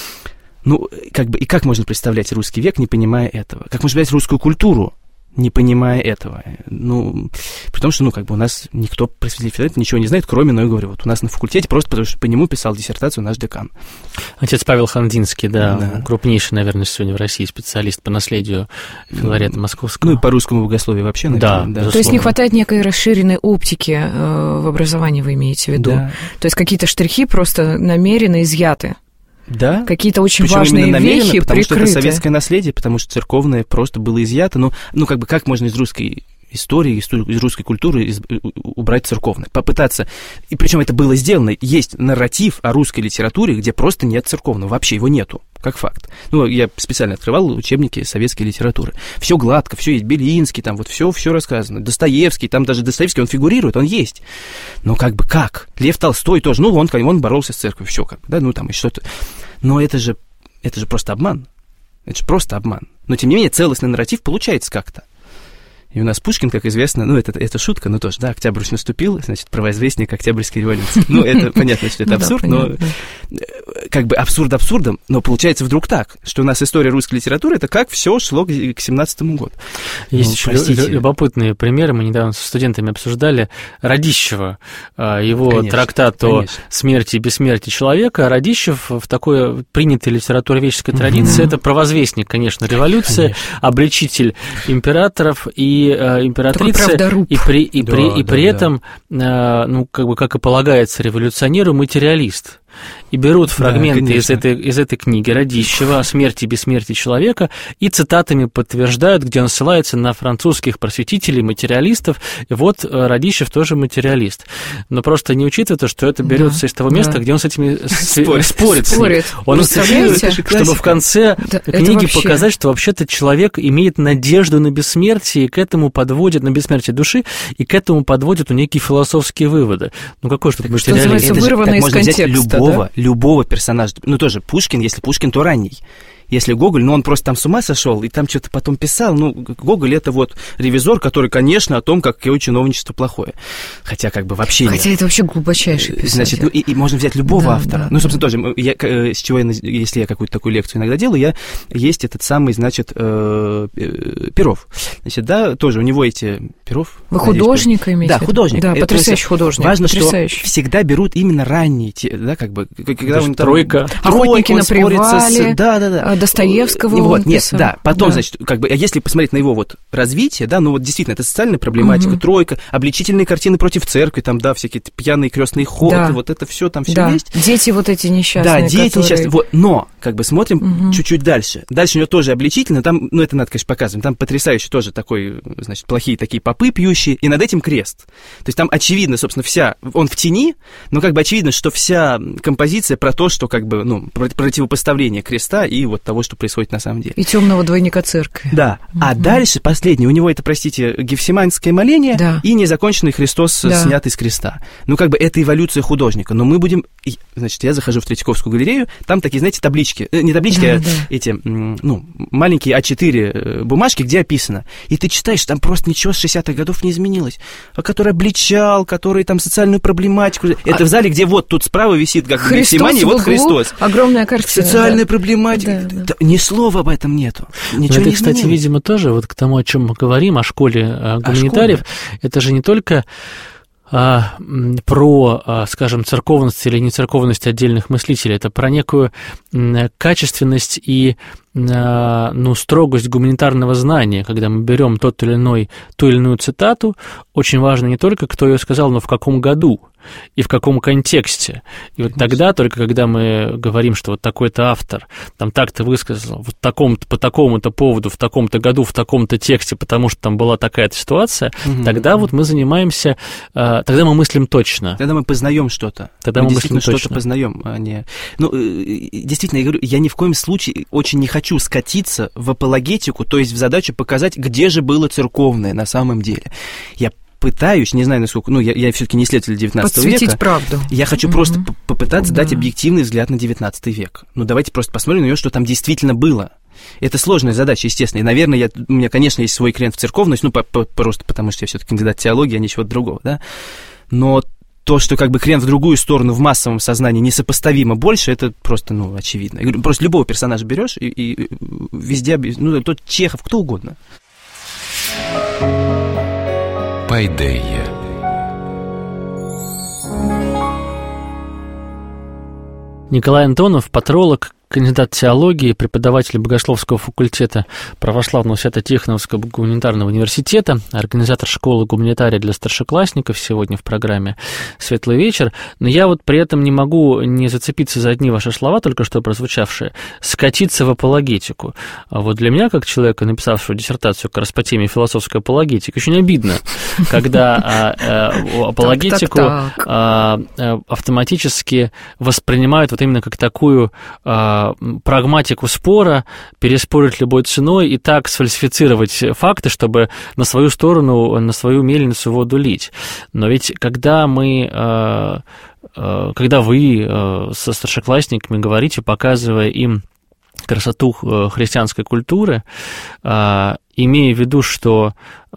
Ну, как бы, и как можно представлять русский век, не понимая этого? Как можно представлять русскую культуру, не понимая этого? Ну, при том, что, ну, как бы у нас никто про святителя Филарета ничего не знает, кроме, ну, я говорю, вот у нас на факультете, просто потому что по нему писал диссертацию наш декан. Отец Павел Хандинский, да, да. крупнейший, наверное, сегодня в России специалист по наследию Филарета Московского. Ну, и по русскому богословию вообще, наверное. Да, да. То есть не хватает некой расширенной оптики э, в образовании, вы имеете в виду? Да. То есть какие-то штрихи просто намеренно изъяты? Да. Какие-то очень Причем важные намеренно, вехи потому прикрыты. что это советское наследие, потому что церковное просто было изъято. Ну, ну как бы как можно из русской истории, из русской культуры из, убрать церковное? Попытаться. И причем это было сделано. Есть нарратив о русской литературе, где просто нет церковного. Вообще его нету, как факт. Ну, я специально открывал учебники советской литературы. Все гладко, все есть. Белинский, там вот все, все рассказано. Достоевский, там даже Достоевский, он фигурирует, он есть. Но как бы как? Лев Толстой тоже. Ну, он, он боролся с церковью, все как бы, да, ну, там и что-то. Но это же, это же просто обман. Это же просто обман. Но, тем не менее, целостный нарратив получается как-то. И у нас Пушкин, как известно, ну, это, это шутка, но тоже, да, октябрь уж наступил, значит, провозвестник Октябрьской революции. Ну, это понятно, что это абсурд, но как бы абсурд абсурдом, но получается вдруг так, что у нас история русской литературы, это как все шло к семнадцатому году. Есть еще любопытные примеры, мы недавно со студентами обсуждали Радищева, его трактат о смерти и бессмертии человека. Радищев в такой принятой литературоведческой традиции, это провозвестник, конечно, революции, обличитель императоров и императрицы, и при, и да, при, и да, при да. этом, ну, как бы, как и полагается революционеру, материалист. И берут фрагменты да, из, этой, из этой книги Радищева о смерти и бессмертии человека и цитатами подтверждают, где он ссылается на французских просветителей, материалистов. И вот Радищев тоже материалист. Но просто не учитывается, что это берется да, из того места, да. где он с этими спорит. спорит, спорит. Он цитирует, чтобы в конце да, книги вообще... показать, что вообще-то человек имеет надежду на бессмертие, и к этому подводит, на бессмертие души, и к этому подводят ну, некие философские выводы. Ну какой же тут материализм? Что называется, вырвано из контекста. Любого, да? любого персонажа, ну тоже Пушкин, если Пушкин, то ранний. Если Гоголь, ну он просто там с ума сошел и там что-то потом писал, ну Гоголь это вот ревизор, который, конечно, о том, какое чиновничество плохое. Хотя как бы вообще Хотя нет. это вообще глубочайший писатель. Значит, ну и, и можно взять любого да, автора. Да, ну, собственно, да. тоже, я, с чего я, если я какую-то такую лекцию иногда делаю, я, есть этот самый, значит, э, Перов. Значит, да, тоже у него эти... Перов? Вы художника имеете? Да, художник. Да, потрясающий художник. Важно, потрясающий. что всегда берут именно ранние, да, как бы... Когда он, там, тройка. Охотники на привале, с, да, да, да. Достоевского. Вот, нет, да, потом, да. значит, как бы, если посмотреть на его вот развитие, да, ну вот действительно, это социальная проблематика, угу. тройка, обличительные картины против церкви, там, да, всякие пьяные крестные ходы, да. вот это все там все да. есть. Дети вот эти несчастные, Да, дети которые... несчастные, вот, но, как бы, смотрим угу. чуть-чуть дальше. Дальше у него тоже обличительно, там, ну, это надо, конечно, показывать, там потрясающе тоже такой, значит, плохие такие попы пьющие, и над этим крест. То есть там очевидно, собственно, вся, он в тени, но как бы очевидно, что вся композиция про то, что, как бы, ну, противопоставление креста и вот того, что происходит на самом деле. И темного двойника церкви. Да. Mm-hmm. А дальше, последний, у него это, простите, Гефсиманское моление, да, и незаконченный Христос, да, снятый с креста. Ну, как бы это эволюция художника. Но мы будем... Значит, я захожу в Третьяковскую галерею, там такие, знаете, таблички. Не таблички, да, а да. эти, ну, маленькие а четыре бумажки, где описано. И ты читаешь, там просто ничего с шестидесятых годов не изменилось. Который обличал, который там социальную проблематику... А... Это в зале, где вот тут справа висит как бы Гефсимания, и вот Христос. Огромная картина. Социальная, да, проблематика. Да, да. Ни слова об этом нету. Ничего это, не кстати, видимо, тоже вот к тому, о чем мы говорим, о школе гуманитариев. О школе. Это же не только а, про, а, скажем, церковность или нецерковность отдельных мыслителей, это про некую качественность и, ну, строгость гуманитарного знания. Когда мы берем тот или иной, ту или иную цитату, очень важно не только, кто ее сказал, но в каком году и в каком контексте. И вот тогда, только когда мы говорим, что вот такой-то автор там так-то высказал, вот таком-то, по такому-то поводу, в таком-то году, в таком-то тексте, потому что там была такая-то ситуация, mm-hmm. тогда вот мы занимаемся, тогда мы мыслим точно. Тогда мы познаем что-то. Тогда мы, мы действительно мыслим что-то точно. познаем, а не... Ну, действительно, я говорю, я ни в коем случае очень не хочу скатиться в апологетику, то есть в задачу показать, где же было церковное на самом деле. Я пытаюсь, не знаю, насколько... Ну, я, я все-таки не исследователь девятнадцатого века. Подсветить правду. Я хочу mm-hmm. просто попытаться да. дать объективный взгляд на девятнадцатый век. Ну, давайте просто посмотрим на него, что там действительно было. Это сложная задача, естественно. И, наверное, я, у меня, конечно, есть свой крен в церковность, ну, по, по, просто потому что я все-таки кандидат теологии, а не чего-то другого, да. Но то, что как бы крен в другую сторону в массовом сознании несопоставимо больше, это просто, ну, очевидно. Я говорю, просто любого персонажа берешь и, и везде... Ну, тот Чехов, кто угодно. Пайдея. Николай Антонов, патролог, кандидат теологии, преподаватель Богословского факультета Православного Свято-Тихоновского гуманитарного университета, организатор школы гуманитария для старшеклассников сегодня в программе «Светлый вечер». Но я вот при этом не могу не зацепиться за одни ваши слова, только что прозвучавшие, скатиться в апологетику. А вот для меня, как человека, написавшего диссертацию как раз по теме философской апологетики, очень обидно, когда апологетику автоматически воспринимают вот именно как такую прагматику спора, переспорить любой ценой и так сфальсифицировать факты, чтобы на свою сторону, на свою мельницу воду лить. Но ведь когда мы, когда вы со старшеклассниками говорите, показывая им красоту христианской культуры, имея в виду, что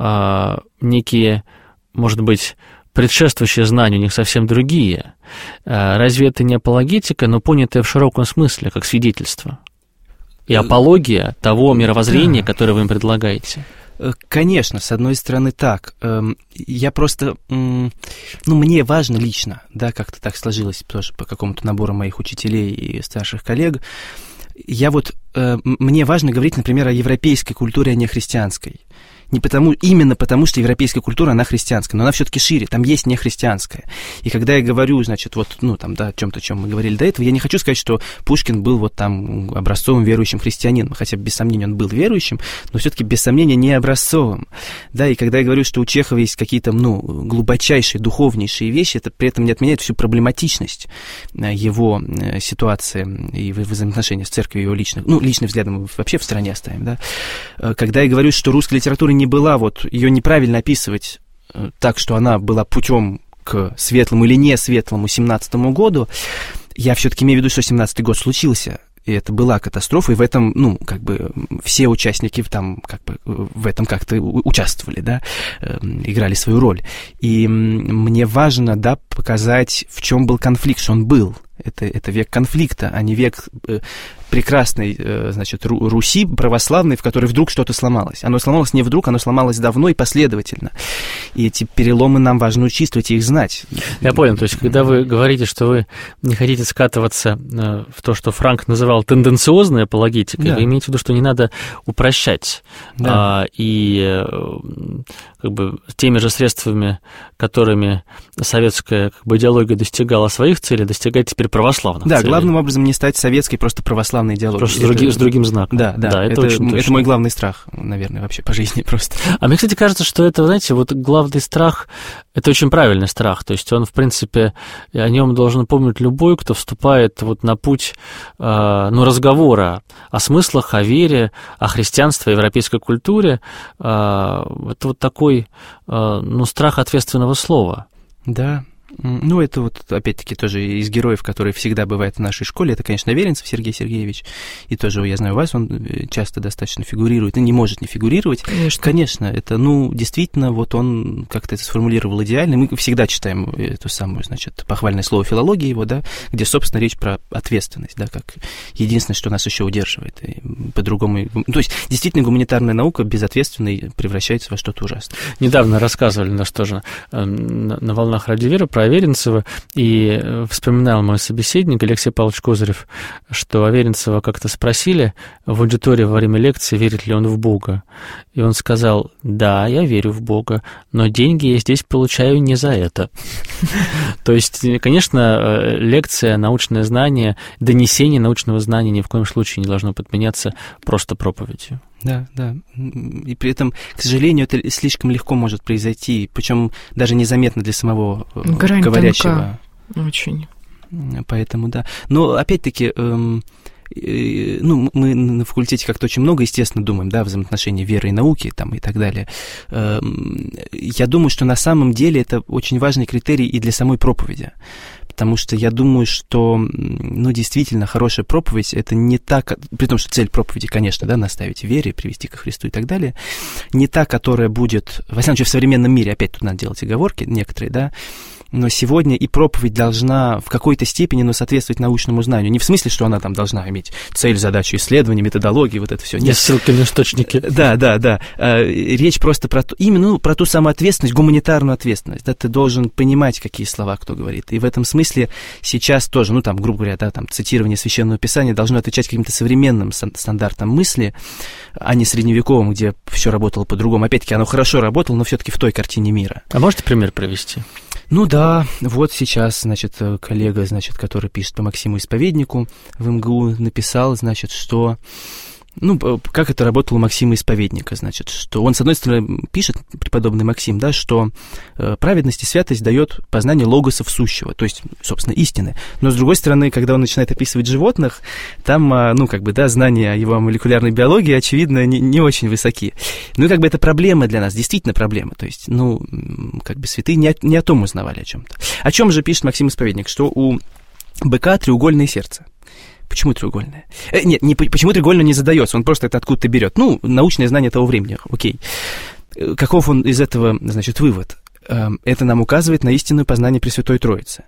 некие, может быть, предшествующие знания у них совсем другие. Разве это не апологетика, но понятая в широком смысле, как свидетельство? И апология того мировоззрения, да, которое вы им предлагаете? Конечно, с одной стороны так. Я просто... Ну, мне важно лично, да, как-то так сложилось тоже по какому-то набору моих учителей и старших коллег. Я вот... Мне важно говорить, например, о европейской культуре, а не христианской. Не потому, именно потому, что европейская культура, она христианская, но она все-таки шире, там есть нехристианская. И когда я говорю, значит, вот, ну, там, да, о чем-то, о чем мы говорили до этого, я не хочу сказать, что Пушкин был вот там образцовым верующим христианином, хотя, без сомнения, он был верующим, но все-таки, без сомнения, не образцовым. Да, и когда я говорю, что у Чехова есть какие-то, ну, глубочайшие, духовнейшие вещи, это при этом не отменяет всю проблематичность его ситуации и взаимоотношения с церковью, его личных, ну, личным взглядом вообще в стороне оставим, да. Когда я говорю, что русская литература не была, вот, ее неправильно описывать э, так, что она была путем к светлому или не светлому семнадцатому году, я все-таки имею в виду, что семнадцатый год случился, и это была катастрофа, и в этом, ну, как бы, все участники там, как бы, в этом как-то участвовали, да, э, играли свою роль. И мне важно, да, показать, в чем был конфликт, что он был. Это, это век конфликта, а не век э, прекрасной, э, значит, Ру- Руси православной, в которой вдруг что-то сломалось. Оно сломалось не вдруг, оно сломалось давно и последовательно. И эти переломы нам важно учитывать и их знать. Я понял, то есть, когда вы говорите, что вы не хотите скатываться э, в то, что Франк называл тенденциозной апологетикой, да, вы имеете в виду, что не надо упрощать. Да. А, и э, как бы теми же средствами, которыми советская, как бы, идеология достигала своих целей, достигать теперь теперь православных Да, целей. главным образом не стать советской, просто православной идеологией. Просто с, други, с другим знаком. Да, да, да это, это, очень точно. Это мой главный страх, наверное, вообще по жизни просто. А мне, кстати, кажется, что это, знаете, вот главный страх, это очень правильный страх, то есть он, в принципе, о нем должен помнить любой, кто вступает вот на путь, э, ну, разговора о смыслах, о вере, о христианстве, о европейской культуре. Э, это вот такой, э, ну, страх ответственного слова. Да. Ну, это вот, опять-таки, тоже из героев, которые всегда бывают в нашей школе, это, конечно, Аверинцев Сергей Сергеевич, и тоже, я знаю, у вас он часто достаточно фигурирует, и не может не фигурировать. Конечно. Конечно, это, ну, действительно, вот он как-то это сформулировал идеально. Мы всегда читаем эту самую, значит, похвальное слово филологии его, да, где, собственно, речь про ответственность, да, как единственное, что нас еще удерживает. И по-другому... То есть, действительно, гуманитарная наука безответственной превращается во что-то ужасное. Недавно рассказывали нас тоже на «Волнах ради веры» про Аверинцева, и вспоминал мой собеседник Алексей Павлович Козырев, что Аверинцева как-то спросили в аудитории во время лекции, верит ли он в Бога. И он сказал: да, я верю в Бога, но деньги я здесь получаю не за это. То есть, конечно, лекция, научное знание, донесение научного знания ни в коем случае не должно подменяться просто проповедью. Да, да. И при этом, к сожалению, это слишком легко может произойти, причем даже незаметно для самого Грань говорящего. Тонка. Очень. Поэтому, да. Но, опять-таки, эм, э, ну, мы на факультете как-то очень много, естественно, думаем, да, взаимоотношения веры и науки там, и так далее. Эм, я думаю, что на самом деле это очень важный критерий и для самой проповеди. Потому что я думаю, что, ну, действительно, хорошая проповедь — это не так, при том, что цель проповеди, конечно, да, наставить в вере, привести ко Христу и так далее, не та, которая будет, во всяком случае, в современном мире, опять тут надо делать оговорки некоторые, да, но сегодня и проповедь должна в какой-то степени, но соответствовать научному знанию. Не в смысле, что она там должна иметь цель, задачу, исследования, методологии, вот это все. Нет, ссылки на источники. Да, да, да. Речь просто про ту, именно ну, про ту самую ответственность, гуманитарную ответственность. Да, ты должен понимать, какие слова кто говорит. И в этом смысле сейчас тоже, ну там, грубо говоря, да, там цитирование Священного Писания должно отвечать каким-то современным стандартам мысли, а не средневековым, где все работало по-другому. Опять-таки, оно хорошо работало, но все-таки в той картине мира. А можете пример привести? Ну да, вот сейчас, значит, коллега, значит, который пишет по Максиму Исповеднику в эм гэ у, написал, значит, что... Ну, как это работало у Максима Исповедника, значит, что он, с одной стороны, пишет, преподобный Максим, да, что э, праведность и святость дает познание логосов сущего, то есть, собственно, истины. Но, с другой стороны, когда он начинает описывать животных, там, э, ну, как бы, да, знания его молекулярной биологии, очевидно, не, не очень высоки. Ну, и как бы это проблема для нас, действительно проблема. То есть, ну, как бы святые не о, не о том узнавали о чем-то. О чем же пишет Максим Исповедник? Что у быка треугольное сердце. Почему треугольное? Э, нет, не, почему треугольное не задается, он просто это откуда-то берет. Ну, научное знание того времени, окей. Каков он из этого, значит, вывод? Э, это нам указывает на истинное познание Пресвятой Троицы.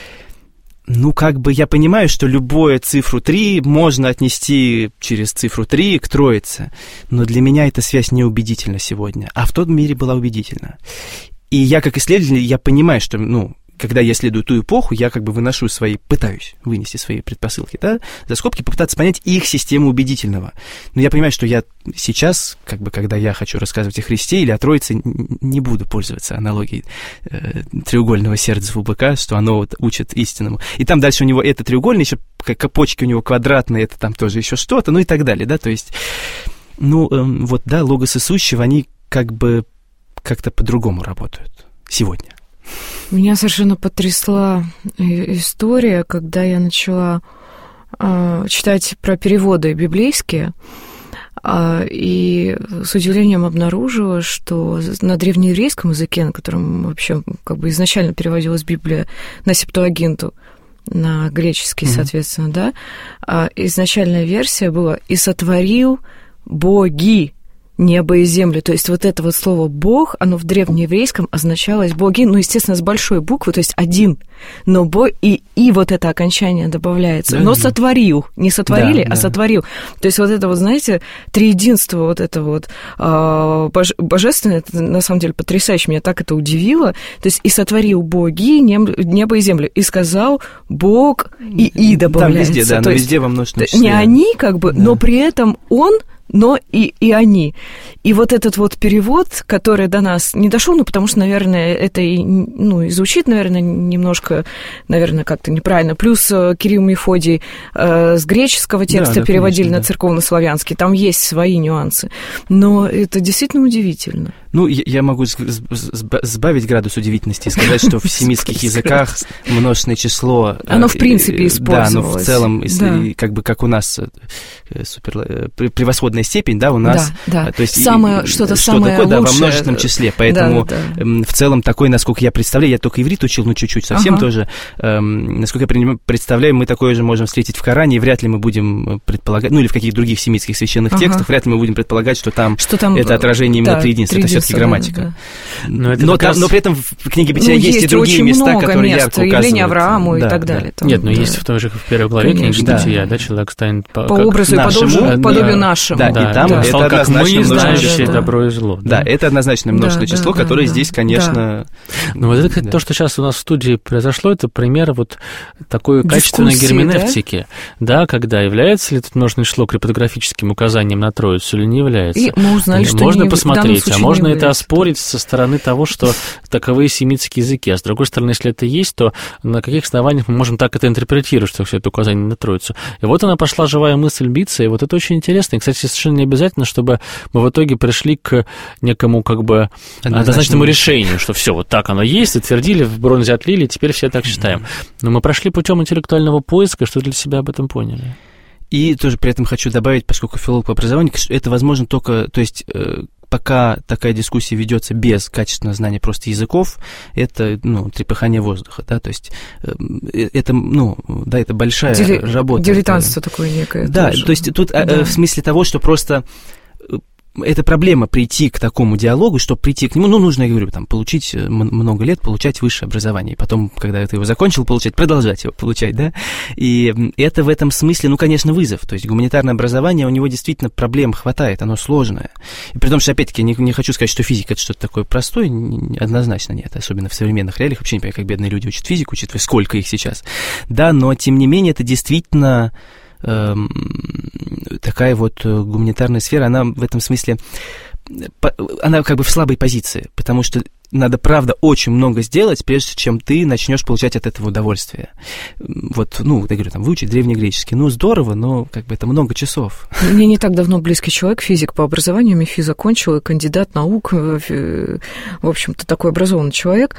Ну, как бы я понимаю, что любую цифру три можно отнести через цифру три к Троице, но для меня эта связь неубедительна сегодня, а в том мире была убедительна. И я, как исследователь, я понимаю, что, ну, когда я исследую ту эпоху, я как бы выношу свои, пытаюсь вынести свои предпосылки, да, за скобки, попытаться понять их систему убедительного. Но я понимаю, что я сейчас, как бы, когда я хочу рассказывать о Христе или о Троице, не буду пользоваться аналогией э, треугольного сердца у быка, что оно вот учит истинному. И там дальше у него это треугольное, еще как почки у него квадратные, это там тоже еще что-то, ну и так далее, да, то есть, ну, э, вот, да, логосы сущего, они как бы как-то по-другому работают сегодня. Меня совершенно потрясла история, когда я начала э, читать про переводы библейские, э, и с удивлением обнаружила, что на древнееврейском языке, на котором вообще как бы изначально переводилась Библия на септуагинту, на греческий, mm-hmm. соответственно, да, э, изначальная версия была «И сотворил боги небо и землю». То есть вот это вот слово «бог», оно в древнееврейском означалось «боги», ну, естественно, с большой буквы, то есть один, но «бо» и, и вот это окончание добавляется. Да, но «сотворил», не «сотворили», да, а да. «сотворил». То есть вот это вот, знаете, триединство вот это вот э, боже, божественное, это на самом деле потрясающе, меня так это удивило. То есть «и сотворил боги небо и землю», и сказал «бог», и «и» добавляется. Там везде, да, то но есть, везде во множественном числе. Не они как бы, да. Но при этом он но и, и они. И вот этот вот перевод, который до нас не дошел, ну, потому что, наверное, это и, ну, и звучит, наверное, немножко, наверное, как-то неправильно. Плюс Кирилл Мефодий э, с греческого текста да, да, переводили конечно, на церковнославянский, там есть свои нюансы. Но это действительно удивительно. Ну, я могу сбавить градус удивительности и сказать, что в семитских языках множественное число... Оно, в принципе, использовалось. Да, оно в целом, если, как бы, как у нас супер, превосходная степень, да, у нас... Да, да. То есть, самое, и, что-то что самое такое, лучшее. Да, во множественном числе, поэтому да, да. в целом такой, насколько я представляю, я только иврит учил, ну, чуть-чуть, совсем ага. тоже, эм, насколько я представляю, мы такое же можем встретить в Коране, и вряд ли мы будем предполагать, ну, или в каких-то других семитских священных ага. текстах, вряд ли мы будем предполагать, что там, что там это отражение именно да, триединства, это все-таки грамматика. Да, да. Но, это но, раз... но при этом в книге Бытия ну, есть, есть и другие места, которые мест, ярко указывают. Явление Аврааму да, и так да. далее. Там, Нет, но да. есть в той же в первой главе книги да. Бытия, да, человек станет по, по образу и подобию, подобию нашему. Да, да, и там да. это Стал, однозначно как мы, знающие да, добро и зло. Да, да это однозначно множественное да, число, да, которое да, здесь, конечно... Да. Ну, вот это, кстати, да. то, что сейчас у нас в студии произошло, это пример вот такой дискуссии, качественной герменевтики, да? да, когда является ли это множественное число криптографическим указанием на Троицу или не является. И мы узнали, что можно не, посмотреть, а можно это оспорить да. со стороны того, что таковые семитские языки. А с другой стороны, если это есть, то на каких основаниях мы можем так это интерпретировать, что все это указание на Троицу. И вот она пошла живая мысль биться, и вот это очень интересно. И, кстати, совершенно не обязательно, чтобы мы в итоге пришли к некому как бы однозначному решению, что все, вот так оно есть, утвердили, в бронзе отлили, теперь все так считаем. Но мы прошли путем интеллектуального поиска, что для себя об этом поняли. И тоже при этом хочу добавить, поскольку филолог по образованию, что это возможно только, то есть пока такая дискуссия ведется без качественного знания просто языков, это, ну, трепыхание воздуха, да, то есть это, ну, да, это большая Дили... работа. Дилетантство это... такое некое. Да, тоже. То есть тут да. в смысле того, что просто... Это проблема прийти к такому диалогу, чтобы прийти к нему, ну, нужно, я говорю, там, получить много лет, получать высшее образование, и потом, когда ты его закончил получать, продолжать его получать, да, и это в этом смысле, ну, конечно, вызов, то есть гуманитарное образование, у него действительно проблем хватает, оно сложное, и при том, что, опять-таки, я не, не хочу сказать, что физика это что-то такое простое, однозначно нет, особенно в современных реалиях, вообще не понимаю, как бедные люди учат физику, учитывая, сколько их сейчас, да, но, тем не менее, это действительно... такая вот гуманитарная сфера, она в этом смысле, она как бы в слабой позиции, потому что надо, правда, очень много сделать, прежде чем ты начнешь получать от этого удовольствие. Вот, ну, я говорю, там, выучить древнегреческий, ну, здорово, но как бы это много часов. Мне не так давно близкий человек, физик по образованию, МИФИ закончил, и кандидат наук, в общем-то, такой образованный человек.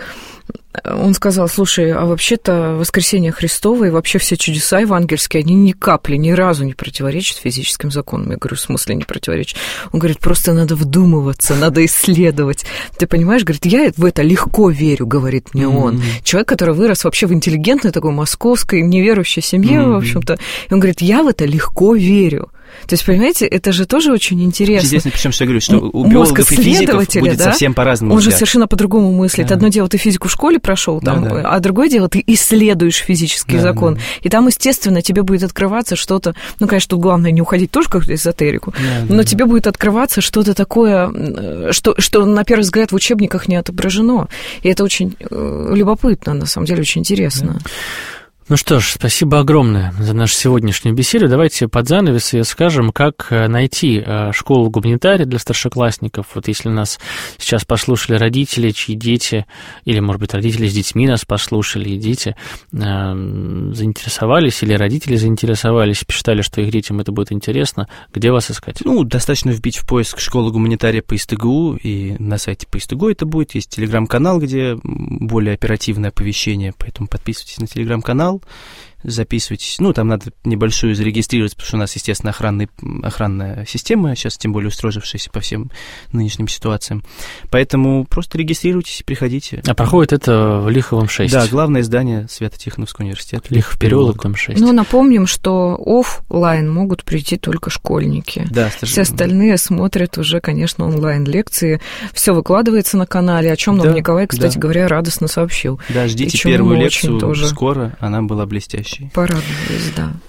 Он сказал, слушай, а вообще-то воскресение Христово и вообще все чудеса евангельские, они ни капли, ни разу не противоречат физическим законам. Я говорю, в смысле не противоречат? Он говорит, просто надо вдумываться, надо исследовать. Ты понимаешь, говорит, я в это легко верю, говорит мне mm-hmm. он. Человек, который вырос вообще в интеллигентной такой московской, неверующей семье, mm-hmm. в общем-то. И он говорит, я в это легко верю. То есть, понимаете, это же тоже очень интересно. Интересно, причем, что я говорю, что у биологов и физиков будет да? совсем по-разному. Он взгляд. же совершенно по-другому мыслит. Да. Одно дело, ты физику в школе прошел, там, да, да. а другое дело, ты исследуешь физический да, закон. Да. И там, естественно, тебе будет открываться что-то, ну, конечно, тут главное не уходить тоже как-то в эзотерику, да, но да. тебе будет открываться что-то такое, что, что, на первый взгляд, в учебниках не отображено. И это очень любопытно, на самом деле, очень интересно. Да. Ну что ж, спасибо огромное за нашу сегодняшнюю беседу. Давайте под занавес и скажем, как найти школу гуманитария для старшеклассников. Вот если нас сейчас послушали родители, чьи дети, или, может быть, родители с детьми нас послушали, и дети э, заинтересовались, или родители заинтересовались, посчитали, что их детям это будет интересно, где вас искать? Ну, достаточно вбить в поиск школы гуманитария по СТГУ, и на сайте по СТГУ это будет. Есть телеграм-канал, где более оперативное оповещение, поэтому подписывайтесь на телеграм-канал. Записывайтесь, ну, там надо небольшую зарегистрироваться, потому что у нас, естественно, охранный, охранная система, сейчас тем более устроившаяся по всем нынешним ситуациям. Поэтому просто регистрируйтесь и приходите. А проходит это в Лиховом шесть? Да, главное здание Свято-Тихоновского университета. Лихов переулок, там шесть. Ну, напомним, что оффлайн могут прийти только школьники. Да, все остальные смотрят уже, конечно, онлайн-лекции. Все выкладывается на канале, о чем нам да, Николай, кстати да. говоря, радостно сообщил. Да, ждите первую лекцию тоже... скоро, она была блестящей. Порадовались, да.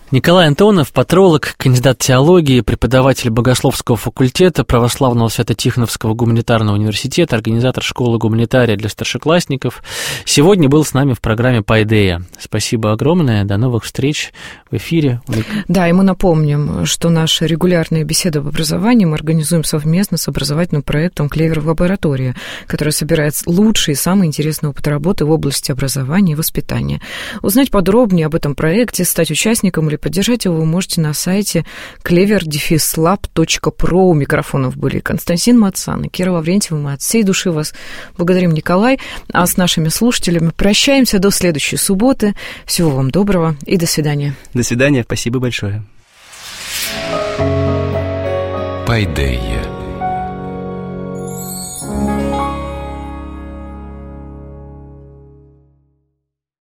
Николай Антонов, патролог, кандидат теологии, преподаватель Богословского факультета Православного Свято-Тихоновского гуманитарного университета, организатор школы гуманитария для старшеклассников, сегодня был с нами в программе «Пайдея». Спасибо огромное, до новых встреч в эфире. Да, и мы напомним, что наши регулярные беседы об образовании мы организуем совместно с образовательным проектом «Клевер Лаборатория», который собирает лучшие и самые интересные опыты работы в области образования и воспитания. Узнать подробнее об этом проекте, стать участником или поддержать его вы можете на сайте клевер лаб точка про. У микрофонов были Константин Мацан и Кира Лаврентьева. Мы от всей души вас благодарим, Николай. А с нашими слушателями прощаемся до следующей субботы. Всего вам доброго и до свидания. До свидания, спасибо большое. Пайдея.